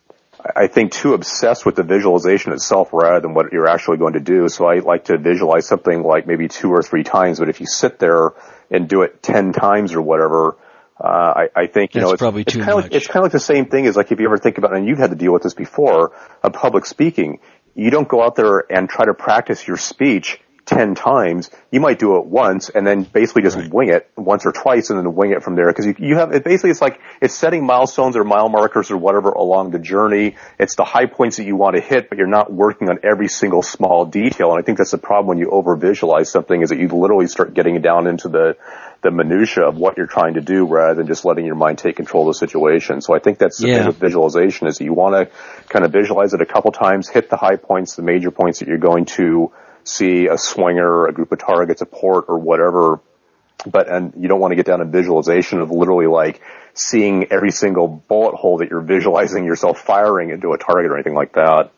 I think, too obsessed with the visualization itself rather than what you're actually going to do. So I like to visualize something like maybe two or three times, but if you sit there and do it ten times or whatever, uh, I, I think, you That's know, it's, probably it's too kind of much. like, it's kind of like the same thing as like if you ever think about, and you've had to deal with this before, of public speaking. You don't go out there and try to practice your speech ten times. You might do it once and then basically just right. wing it once or twice and then wing it from there. Cause you, you have, it basically it's like, it's setting milestones or mile markers or whatever along the journey. It's the high points that you want to hit, but you're not working on every single small detail. And I think that's the problem when you over visualize something, is that you literally start getting down into the, the minutia of what you're trying to do rather than just letting your mind take control of the situation. So I think that's the yeah. thing with visualization, is that you want to kind of visualize it a couple times, hit the high points, the major points that you're going to see, a swinger, a group of targets, a port, or whatever. But, and you don't want to get down to visualization of literally like seeing every single bullet hole that you're visualizing yourself firing into a target or anything like that.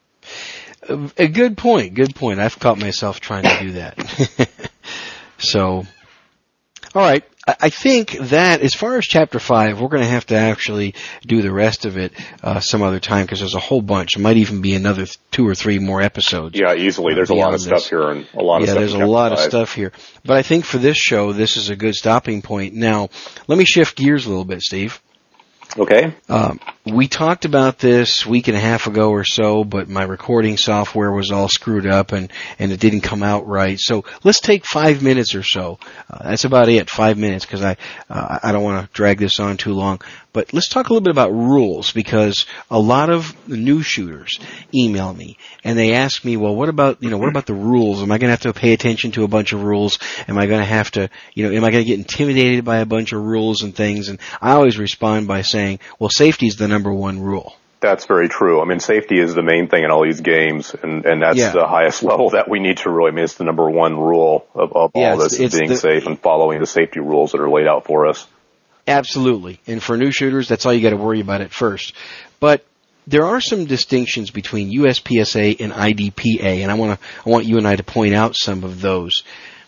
A good point, good point. I've caught myself trying to do that. So, all right. I think that as far as chapter five, we're going to have to actually do the rest of it uh, some other time because there's a whole bunch. It might even be another two or three more episodes. Yeah, easily. There's a lot of stuff this. here and a lot of yeah, stuff. Yeah, there's a lot of stuff here. But I think for this show, this is a good stopping point. Now, let me shift gears a little bit, Steve. Okay. Um, we talked about this a week and a half ago or so, but my recording software was all screwed up and, and it didn't come out right. So let's take five minutes or so. Uh, that's about it, five minutes, because I uh, I don't want to drag this on too long. But let's talk a little bit about rules, because a lot of new shooters email me and they ask me, well, what about, you know, what about the rules? Am I going to have to pay attention to a bunch of rules? Am I going to have to, you know, am I going to get intimidated by a bunch of rules and things? And I always respond by saying, well, safety is the number one rule. That's very true. I mean, safety is the main thing in all these games, and, and that's yeah. the highest level that we need to really, I mean, it's the number one rule of, of yeah, all this, is being the, safe and following the safety rules that are laid out for us. Absolutely. And for new shooters, that's all you got to worry about at first. But there are some distinctions between U S P S A and I D P A, and I want to, I want you and I to point out some of those.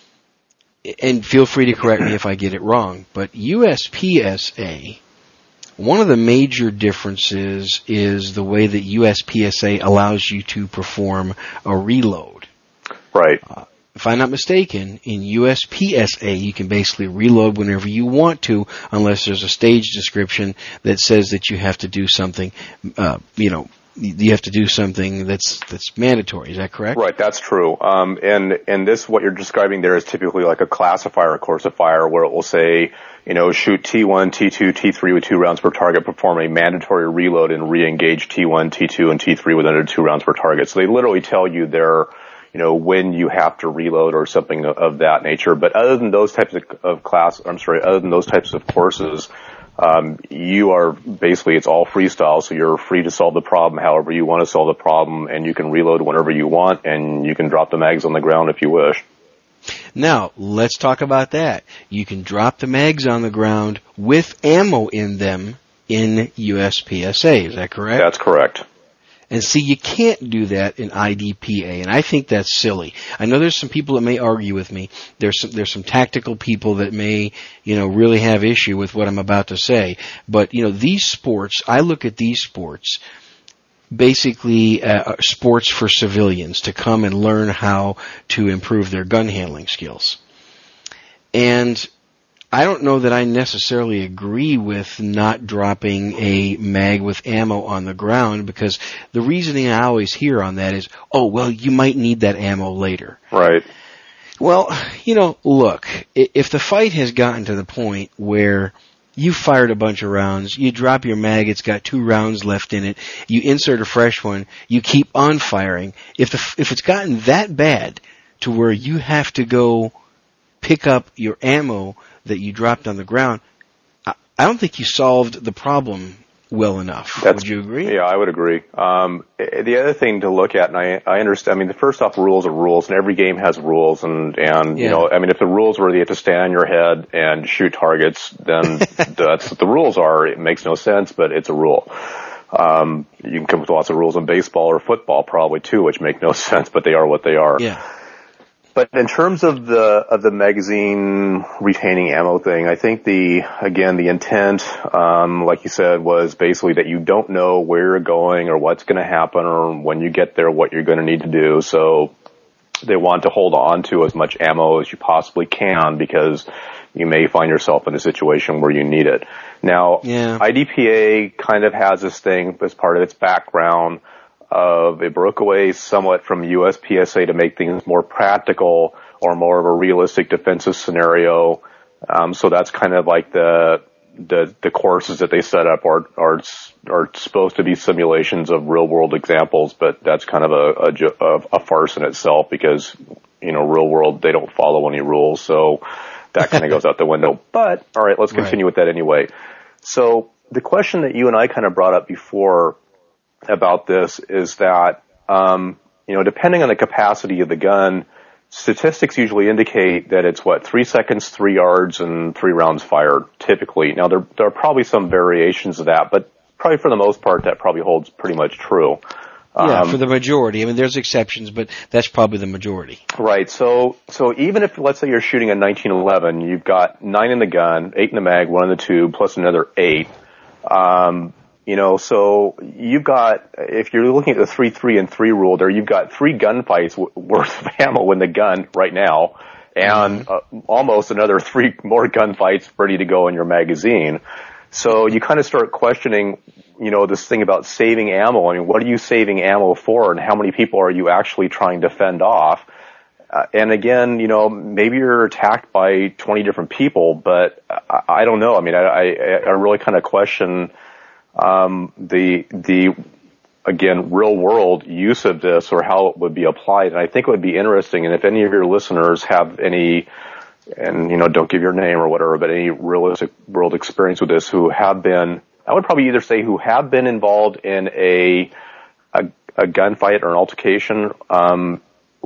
And feel free to correct me if I get it wrong, but U S P S A, one of the major differences is the way that U S P S A allows you to perform a reload. Right. Uh, if I'm not mistaken, in U S P S A, you can basically reload whenever you want to, unless there's a stage description that says that you have to do something, uh, you know, you have to do something that's that's mandatory. Is that correct? Right, that's true. Um, and and this, what you're describing there, is typically like a classifier, a course of fire, where it will say, you know, shoot T one, T two, T three with two rounds per target, perform a mandatory reload, and re-engage T one, T two, and T three with under two rounds per target. So they literally tell you there, you know, when you have to reload or something of, of that nature. But other than those types of, of class, I'm sorry, other than those types of courses, Um, you are basically, it's all freestyle, so you're free to solve the problem however you want to solve the problem, and you can reload whenever you want, and you can drop the mags on the ground if you wish. Now, let's talk about that. You can drop the mags on the ground with ammo in them in U S P S A, is that correct? That's correct. And see, you can't do that in I D P A, and I think that's silly. I know there's some people that may argue with me. There's some, there's some tactical people that may, you know, really have issue with what I'm about to say. But, you know, these sports, I look at these sports, basically uh, sports for civilians to come and learn how to improve their gun handling skills. And I don't know that I necessarily agree with not dropping a mag with ammo on the ground, because the reasoning I always hear on that is, oh, well, you might need that ammo later. Right. Well, you know, look, if the fight has gotten to the point where you fired a bunch of rounds, you drop your mag, it's got two rounds left in it, you insert a fresh one, you keep on firing. If the, if it's gotten that bad to where you have to go pick up your ammo that you dropped on the ground, I, I don't think you solved the problem well enough. That's, would you agree? Yeah, I would agree. Um, the other thing to look at, and I, I understand, I mean, the first off, rules are rules, and every game has rules, and, and yeah. you know, I mean, if the rules were that you have to stand on your head and shoot targets, then that's what the rules are. It makes no sense, but it's a rule. Um, you can come up with lots of rules in baseball or football probably too, which make no sense, but they are what they are. Yeah. But in terms of the of the magazine retaining ammo thing, I think the again the intent, um, like you said, was basically that you don't know where you're going or what's going to happen or when you get there what you're going to need to do. So they want to hold on to as much ammo as you possibly can, because you may find yourself in a situation where you need it. Now, yeah. I D P A kind of has this thing as part of its background of it broke away somewhat from U S P S A to make things more practical or more of a realistic defensive scenario. Um, so that's kind of like the the the courses that they set up are are are supposed to be simulations of real world examples, but that's kind of a a, a farce in itself, because you know real world they don't follow any rules, so that kind of goes out the window. But all right, let's continue right. with that anyway. So the question that you and I kind of brought up before about this is that, um, you know, depending on the capacity of the gun, statistics usually indicate that it's what, three seconds, three yards, and three rounds fired, typically. Now, there, there are probably some variations of that, but probably for the most part, that probably holds pretty much true. Yeah, um, for the majority. I mean, there's exceptions, but that's probably the majority. Right. So, so even if, let's say you're shooting a nineteen eleven, you've got nine in the gun, eight in the mag, one in the tube, plus another eight. Um, You know, so you've got, if you're looking at the three three and three rule there, you've got three gunfights w- worth of ammo in the gun right now, and uh, almost another three more gunfights ready to go in your magazine. So you kind of start questioning, you know, this thing about saving ammo. I mean, what are you saving ammo for, and how many people are you actually trying to fend off? uh, and again, you know, maybe you're attacked by twenty different people, but I, I don't know. I mean, I, I, I really kind of question, um, the, the, again, real world use of this or how it would be applied. And I think it would be interesting. And if any of your listeners have any, and, you know, don't give your name or whatever, but any realistic world experience with this who have been, I would probably either say who have been involved in a, a, a gunfight or an altercation, um,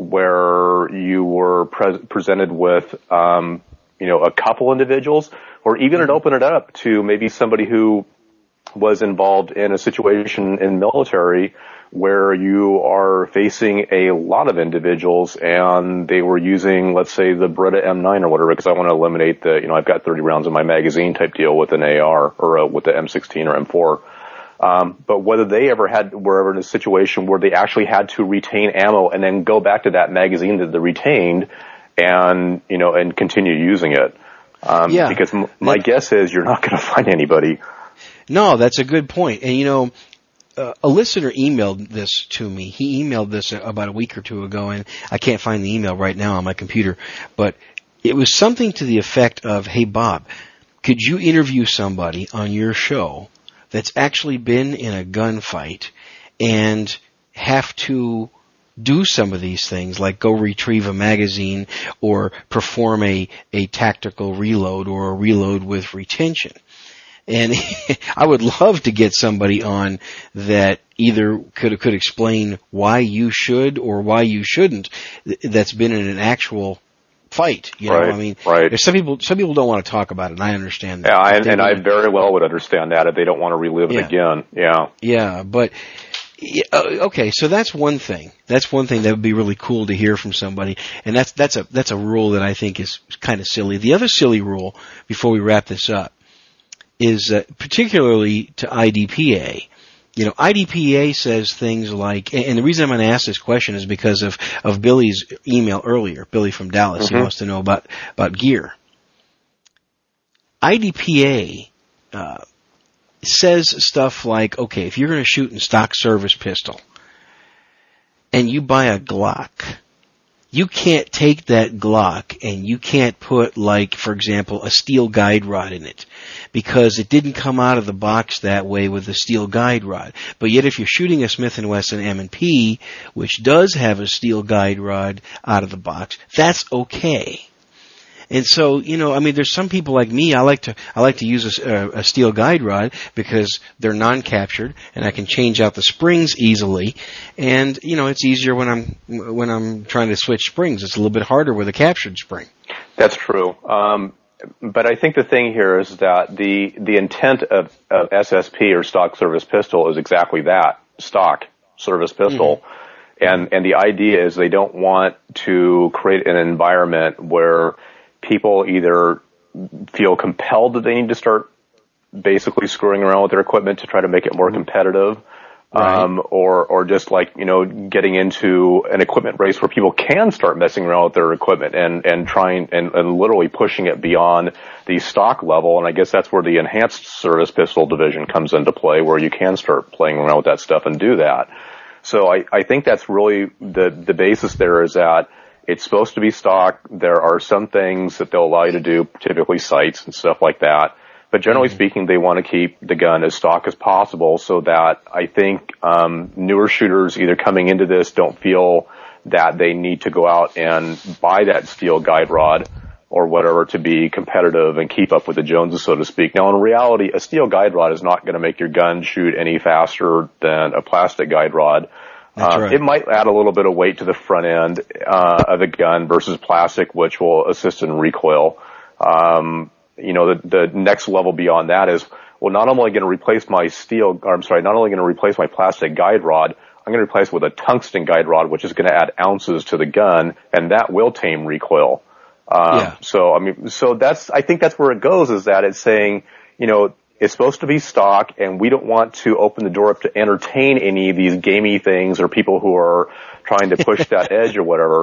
where you were pre- presented with, um, you know, a couple individuals, or even to open it up to maybe somebody who was involved in a situation in military where you are facing a lot of individuals and they were using, let's say, the Beretta M nine or whatever, because I want to eliminate the, you know, I've got thirty rounds in my magazine type deal with an A R or a, with the M sixteen or M four. Um, but whether they ever had, were ever in a situation where they actually had to retain ammo and then go back to that magazine that they retained and, you know, and continue using it. Um, yeah. because m- my that, guess is you're not going to find anybody. No, that's a good point. And you know, uh, a listener emailed this to me. He emailed this about a week or two ago, and I can't find the email right now on my computer, but it was something to the effect of, hey Bob, could you interview somebody on your show that's actually been in a gunfight and have to do some of these things, like go retrieve a magazine or perform a, a tactical reload or a reload with retention? And I would love to get somebody on that either could could explain why you should or why you shouldn't, that's been in an actual fight. You know, right, I mean, right. there's some people some people don't want to talk about it, and I understand that. Yeah, I, and really, I very well would understand that if they don't want to relive yeah. it again. Yeah. Yeah, but okay, so that's one thing. That's one thing that would be really cool to hear from somebody, and that's that's a that's a rule that I think is kind of silly. The other silly rule, before we wrap this up, is uh, particularly to I D P A. You know, I D P A says things like, and the reason I'm going to ask this question is because of, of Billy's email earlier, Billy from Dallas. Mm-hmm. He wants to know about, about gear. I D P A uh, says stuff like, okay, if you're going to shoot in stock service pistol and you buy a Glock, you can't take that Glock and you can't put, like, for example, a steel guide rod in it because it didn't come out of the box that way with the steel guide rod. But yet if you're shooting a Smith and Wesson M and P, which does have a steel guide rod out of the box, that's okay. And so, you know, I mean, there's some people like me, I like to, I like to use a, a steel guide rod because they're non-captured and I can change out the springs easily. And, you know, it's easier when I'm, when I'm trying to switch springs. It's a little bit harder with a captured spring. That's true. Um, but I think the thing here is that the, the intent of, of S S P or stock service pistol is exactly that, stock service pistol. Mm-hmm. And, and the idea is they don't want to create an environment where people either feel compelled that they need to start basically screwing around with their equipment to try to make it more competitive, right. um, or or just like, you know, getting into an equipment race where people can start messing around with their equipment and and trying and, and literally pushing it beyond the stock level. And I guess that's where the enhanced service pistol division comes into play, where you can start playing around with that stuff and do that. So I, I think that's really the the basis there, is that it's supposed to be stock. There are some things that they'll allow you to do, typically sights and stuff like that. But generally mm-hmm. speaking, they want to keep the gun as stock as possible, so that I think um, newer shooters either coming into this don't feel that they need to go out and buy that steel guide rod or whatever to be competitive and keep up with the Joneses, so to speak. Now, in reality, a steel guide rod is not going to make your gun shoot any faster than a plastic guide rod. Uh, right. It might add a little bit of weight to the front end uh, of the gun versus plastic, which will assist in recoil. Um, you know, the, the next level beyond that is, well, not only going to replace my steel, or I'm sorry, not only going to replace my plastic guide rod, I'm going to replace it with a tungsten guide rod, which is going to add ounces to the gun, and that will tame recoil. Um, yeah. So, I mean, so that's, I think that's where it goes, is that it's saying, you know, it's supposed to be stock, and we don't want to open the door up to entertain any of these gamey things or people who are trying to push that edge or whatever.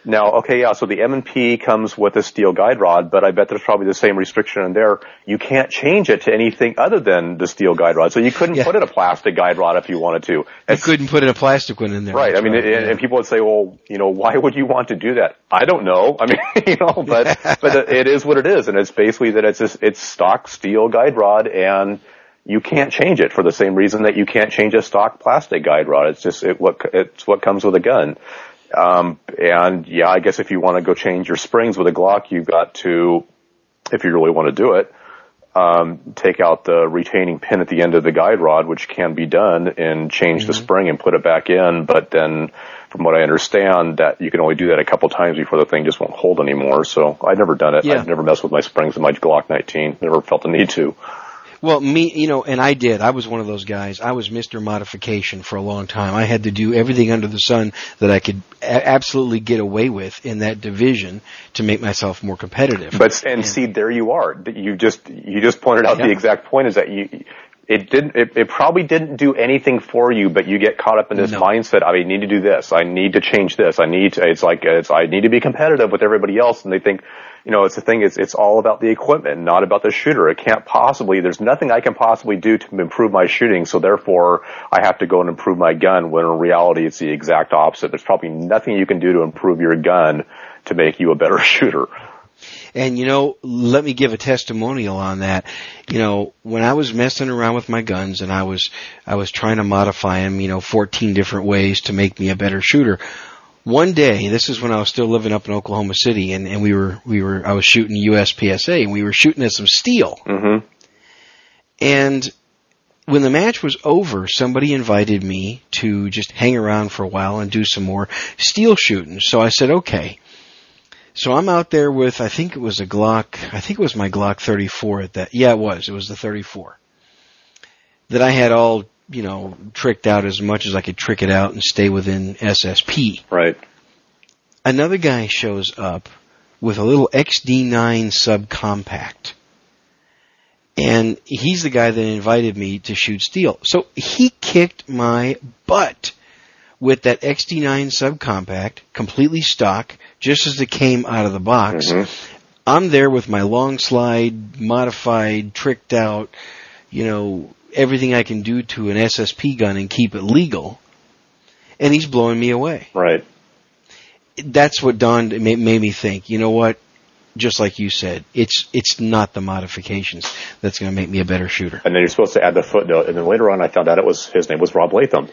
Now, okay, yeah, so the M and P comes with a steel guide rod, but I bet there's probably the same restriction in there. You can't change it to anything other than the steel guide rod. So you couldn't yeah. put in a plastic guide rod if you wanted to. It's, you couldn't put in a plastic one in there. Right. I mean, right. and, yeah. and people would say, well, you know, why would you want to do that? I don't know. I mean, you know, but, but it is what it is. And it's basically that it's just, it's stock steel guide rod, and you can't change it for the same reason that you can't change a stock plastic guide rod. It's just, it, what, it's what comes with a gun. Um, and yeah, I guess if you want to go change your springs with a Glock, you've got to, if you really want to do it, um, take out the retaining pin at the end of the guide rod, which can be done, and change mm-hmm. the spring and put it back in. But then, from what I understand, that you can only do that a couple times before the thing just won't hold anymore. So I've never done it. Yeah. I've never messed with my springs in my Glock nineteen. Never felt the need to. Well, me, you know, and I did. I was one of those guys. I was Mister Modification for a long time. I had to do everything under the sun that I could a- absolutely get away with in that division to make myself more competitive. But and, and see, there you are. You just you just pointed out yeah. the exact point is that you it didn't it, it probably didn't do anything for you, but you get caught up in this no. mindset. I need to do this. I need to change this. I need to. It's like it's I need to be competitive with everybody else, and they think. You know, it's the thing, it's, it's all about the equipment, not about the shooter. It can't possibly, there's nothing I can possibly do to improve my shooting, so therefore I have to go and improve my gun, when in reality it's the exact opposite. There's probably nothing you can do to improve your gun to make you a better shooter. And, you know, let me give a testimonial on that. You know, when I was messing around with my guns and I was, I was trying to modify them, you know, fourteen different ways to make me a better shooter, one day, this is when I was still living up in Oklahoma City, and, and we were, we were, I was shooting U S P S A, and we were shooting at some steel. Mm-hmm. And when the match was over, somebody invited me to just hang around for a while and do some more steel shooting. So I said, okay. So I'm out there with, I think it was a Glock, I think it was my Glock thirty-four at that, yeah, it was, it was the thirty-four. That I had all, you know, tricked out as much as I could trick it out and stay within S S P. Right. Another guy shows up with a little X D nine subcompact. And he's the guy that invited me to shoot steel. So he kicked my butt with that X D nine subcompact, completely stock, just as it came out of the box. Mm-hmm. I'm there with my long slide, modified, tricked out, you know, everything I can do to an S S P gun and keep it legal, and he's blowing me away. Right. That's what dawned, made me think, you know what, just like you said, it's it's not the modifications that's going to make me a better shooter. And then you're supposed to add the footnote, and then later on I found out it was his name was Rob Latham.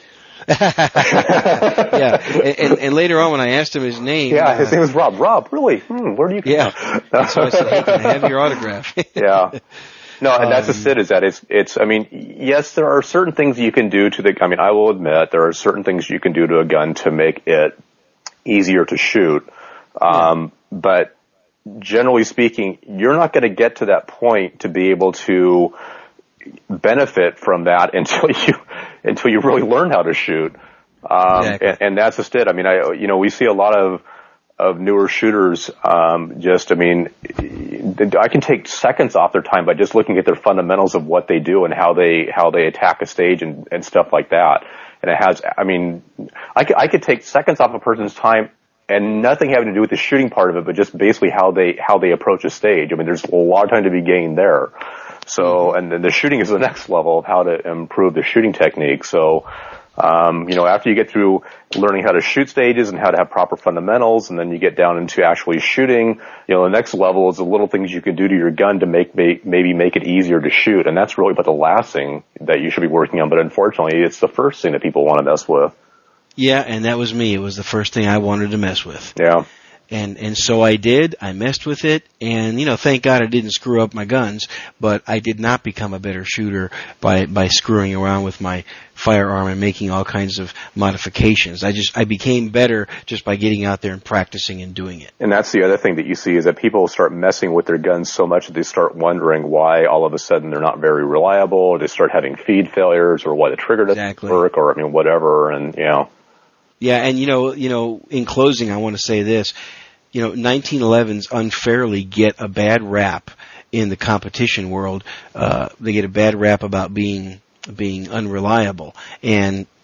yeah, and, and, and later on when I asked him his name... Yeah, uh, his name was Rob. Rob, really? Hmm, where do you... Yeah, that's why I said, hey, can I have your autograph? Yeah. No, and that's um, just it, is that it's, it's, I mean, yes, there are certain things you can do to the, I mean, I will admit, there are certain things you can do to a gun to make it easier to shoot. Um, yeah. But generally speaking, you're not going to get to that point to be able to benefit from that until you, until you really learn how to shoot. Um, exactly. and, and that's just it. I mean, I, you know, we see a lot of, of newer shooters, um, just, I mean, I can take seconds off their time by just looking at their fundamentals of what they do and how they, how they attack a stage and, and stuff like that. And it has, I mean, I could, I could take seconds off a person's time and nothing having to do with the shooting part of it, but just basically how they, how they approach a stage. I mean, there's a lot of time to be gained there. So, and then the shooting is the next level of how to improve the shooting technique. So, Um, you know, after you get through learning how to shoot stages and how to have proper fundamentals, and then you get down into actually shooting, you know, the next level is the little things you can do to your gun to make, make maybe make it easier to shoot. And that's really about the last thing that you should be working on. But unfortunately, it's the first thing that people want to mess with. Yeah, and that was me. It was the first thing I wanted to mess with. Yeah. And, and so I did. I messed with it. And, you know, thank God I didn't screw up my guns, but I did not become a better shooter by, by screwing around with my firearm and making all kinds of modifications. I just, I became better just by getting out there and practicing and doing it. And that's the other thing that you see is that people start messing with their guns so much that they start wondering why all of a sudden they're not very reliable, or they start having feed failures, or why the trigger doesn't exactly. work, or, I mean, whatever, and, you know. Yeah, and you know, you know, in closing, I want to say this. You know, nineteen elevens unfairly get a bad rap in the competition world. Uh, they get a bad rap about being being unreliable, and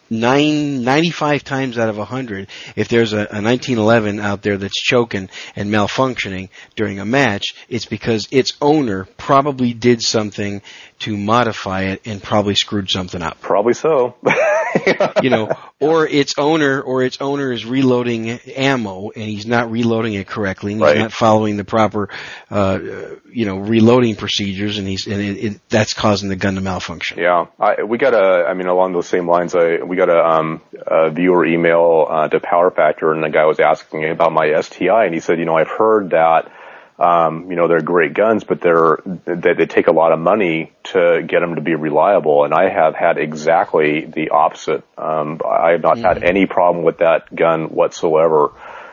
nine, ninety-five times out of one hundred, if there's a, a nineteen eleven out there that's choking and malfunctioning during a match, it's because its owner probably did something to modify it and probably screwed something up. Probably so. You know, or its owner, or its owner is reloading ammo and he's not reloading it correctly, and he's right. not following the proper, uh, you know, reloading procedures, and he's and it, it, that's causing the gun to malfunction. Yeah, I, we got a. I mean, along those same lines, I we got a, um, a viewer email uh, to Power Factor, and the guy was asking me about my S T I, and he said, you know, I've heard that. Um, you know, they're great guns, but they're, they, they take a lot of money to get them to be reliable. And I have had exactly the opposite. Um, I have not mm. had any problem with that gun whatsoever.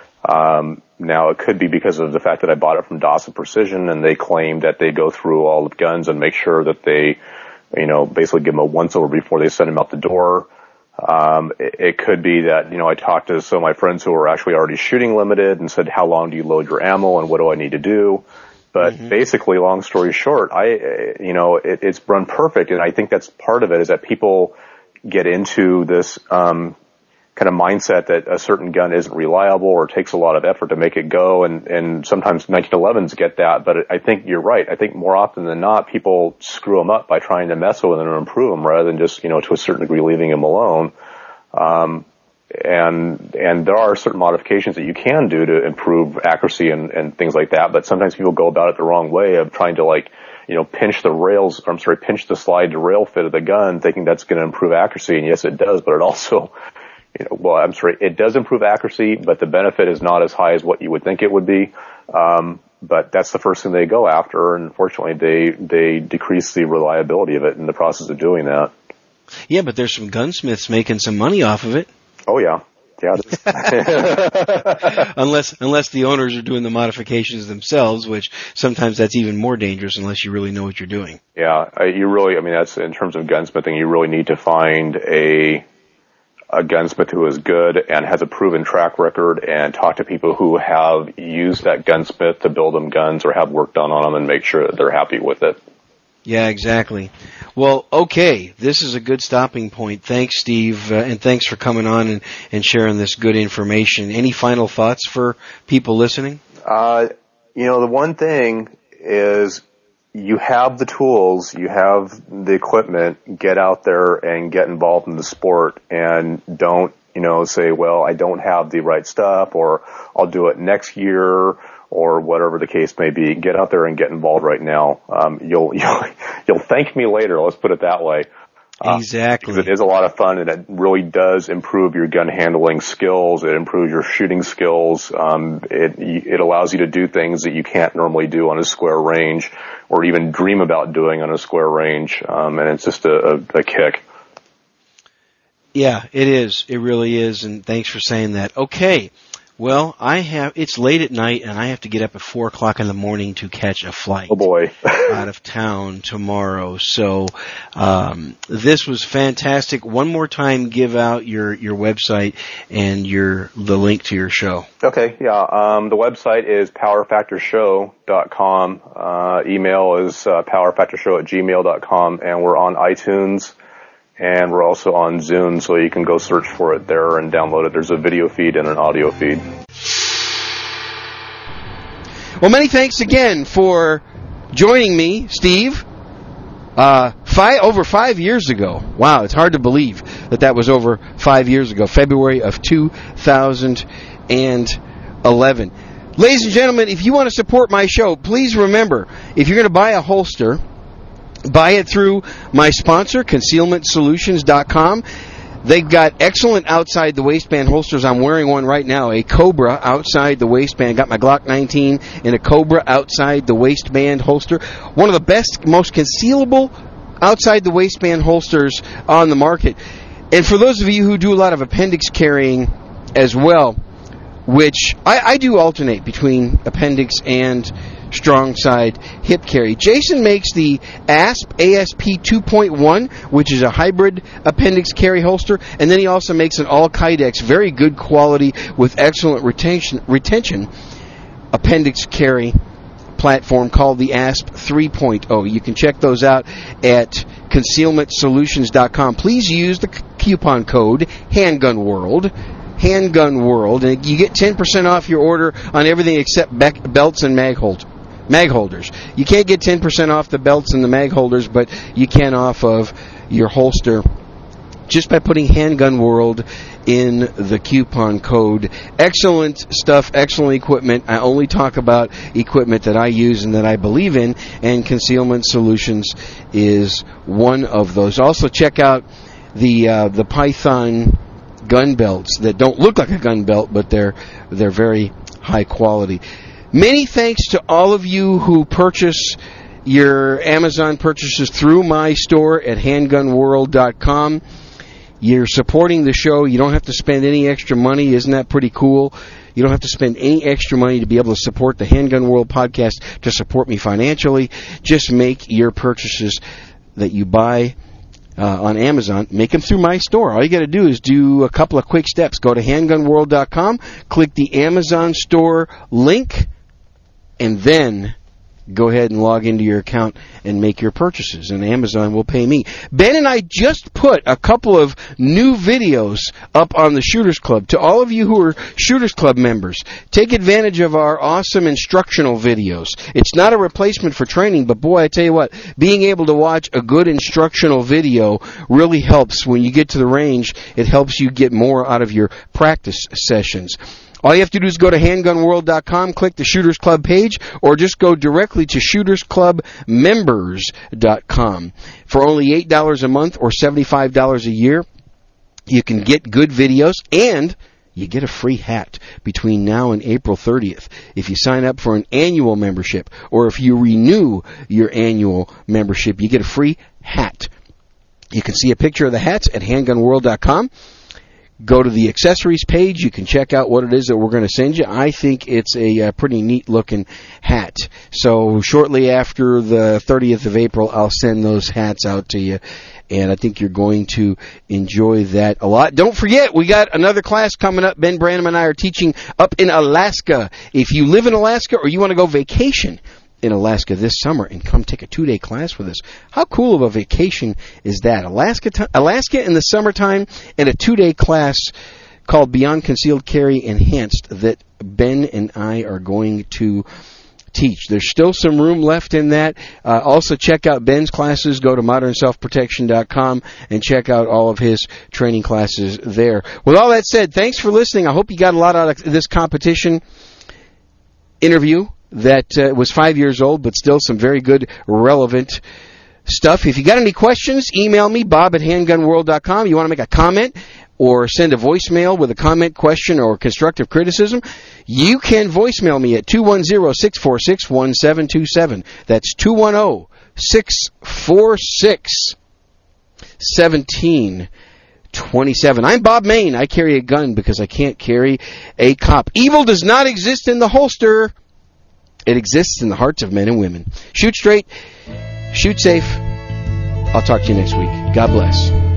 Um, now it could be because of the fact that I bought it from Dawson Precision, and they claim that they go through all the guns and make sure that they, you know, basically give them a once over before they send them out the door. Um, it, it could be that, you know, I talked to some of my friends who are actually already shooting limited and said, how long do you load your ammo and what do I need to do? But mm-hmm. basically, long story short, I, you know, it, it's run perfect. And I think that's part of it, is that people get into this, um, kind of mindset that a certain gun isn't reliable or takes a lot of effort to make it go. And, and sometimes nineteen elevens get that. But I think you're right. I think more often than not, people screw them up by trying to mess with them and improve them rather than just, you know, to a certain degree leaving them alone. Um, and, and there are certain modifications that you can do to improve accuracy and, and things like that. But sometimes people go about it the wrong way of trying to, like, you know, pinch the rails, or I'm sorry, pinch the slide to rail fit of the gun, thinking that's going to improve accuracy. And yes, it does, but it also, You know, well, I'm sorry, it does improve accuracy, but the benefit is not as high as what you would think it would be. Um, but that's the first thing they go after, and unfortunately they, they decrease the reliability of it in the process of doing that. Yeah, but there's some gunsmiths making some money off of it. Oh yeah. Yeah. unless, unless the owners are doing the modifications themselves, which sometimes that's even more dangerous unless you really know what you're doing. Yeah, you really, I mean, that's, in terms of gunsmithing, you really need to find a, a gunsmith who is good and has a proven track record, and talk to people who have used that gunsmith to build them guns or have work done on them and make sure that they're happy with it. Yeah, exactly. Well, okay, this is a good stopping point. Thanks, Steve, uh, and thanks for coming on and, and sharing this good information. Any final thoughts for people listening? Uh, you know, the one thing is, you have the tools, you have the equipment, get out there and get involved in the sport, and don't, you know, say, well, I don't have the right stuff, or I'll do it next year, or whatever the case may be. Get out there and get involved right now. Um, you'll, you'll, you'll thank me later, let's put it that way. Uh, exactly. Because it is a lot of fun, and it really does improve your gun handling skills. It improves your shooting skills. Um, it it allows you to do things that you can't normally do on a square range, or even dream about doing on a square range. Um, and it's just a, a, a kick. Yeah, it is. It really is. And thanks for saying that. Okay. Well, I have, it's late at night and I have to get up at four o'clock in the morning to catch a flight. Oh boy. out of town tomorrow. So, um, this was fantastic. One more time, give out your, your website and your, the link to your show. Okay. Yeah. Um, the website is power factor show dot com. Uh, email is, uh, power factor show at gmail dot com, and we're on iTunes. And we're also on Zune, so you can go search for it there and download it. There's a video feed and an audio feed. Well, many thanks again for joining me, Steve. Uh, five, over five years ago. Wow, it's hard to believe that that was over five years ago, February of two thousand eleven. Ladies and gentlemen, if you want to support my show, please remember, if you're going to buy a holster, buy it through my sponsor, concealment solutions dot com. They've got excellent outside the waistband holsters. I'm wearing one right now, a Cobra outside the waistband. Got my Glock nineteen in a Cobra outside the waistband holster. One of the best, most concealable outside the waistband holsters on the market. And for those of you who do a lot of appendix carrying as well, which I, I do alternate between appendix and strong side hip carry. Jason makes the A S P A S P two point one, which is a hybrid appendix carry holster, and then he also makes an all Kydex, very good quality with excellent retention retention appendix carry platform called the A S P three point oh. You can check those out at concealment solutions dot com. Please use the coupon code Handgun World. Handgun World, and you get ten percent off your order on everything except be- belts and mag, hold- mag holders. You can't get ten percent off the belts and the mag holders, but you can off of your holster just by putting Handgun World in the coupon code. Excellent stuff, excellent equipment. I only talk about equipment that I use and that I believe in, and Concealment Solutions is one of those. Also, check out the uh, the Python gun belts that don't look like a gun belt, but they're they're very high quality. Many thanks to all of you who purchase your Amazon purchases through my store at handgun world dot com. You're supporting the show. You don't have to spend any extra money. Isn't that pretty cool? You don't have to spend any extra money to be able to support the Handgun World podcast, to support me financially. Just make your purchases that you buy Uh, on Amazon, make them through my store. All you got to do is do a couple of quick steps. Go to handgun world dot com, click the Amazon store link, and then go ahead and log into your account and make your purchases, and Amazon will pay me. Ben and I just put a couple of new videos up on the Shooters Club. To all of you who are Shooters Club members, take advantage of our awesome instructional videos. It's not a replacement for training, but boy, I tell you what, being able to watch a good instructional video really helps. When you get to the range, it helps you get more out of your practice sessions. All you have to do is go to handgun world dot com, click the Shooters Club page, or just go directly to shooters club members dot com. For only eight dollars a month or seventy-five dollars a year, you can get good videos, and you get a free hat between now and April thirtieth if you sign up for an annual membership, or if you renew your annual membership, you get a free hat. You can see a picture of the hats at handgun world dot com. Go to the accessories page. You can check out what it is that we're going to send you. I think it's a, a pretty neat-looking hat. So shortly after the thirtieth of April, I'll send those hats out to you, and I think you're going to enjoy that a lot. Don't forget, we got another class coming up. Ben Branham and I are teaching up in Alaska. If you live in Alaska or you want to go vacation in Alaska this summer and come take a two-day class with us, how cool of a vacation is that? Alaska, t- Alaska in the summertime, and a two-day class called Beyond Concealed Carry Enhanced that Ben and I are going to teach. There's still some room left in that. Uh, also, check out Ben's classes. Go to modern self protection dot com and check out all of his training classes there. With all that said, thanks for listening. I hope you got a lot out of this competition interview that uh, was five years old, but still some very good, relevant stuff. If you got any questions, email me, bob at handgun world dot com. You want to make a comment or send a voicemail with a comment, question, or constructive criticism, you can voicemail me at two one zero, six four six, one seven two seven. That's two one zero, six four six, one seven two seven. I'm Bob Main. I carry a gun because I can't carry a cop. Evil does not exist in the holster. It exists in the hearts of men and women. Shoot straight. Shoot safe. I'll talk to you next week. God bless.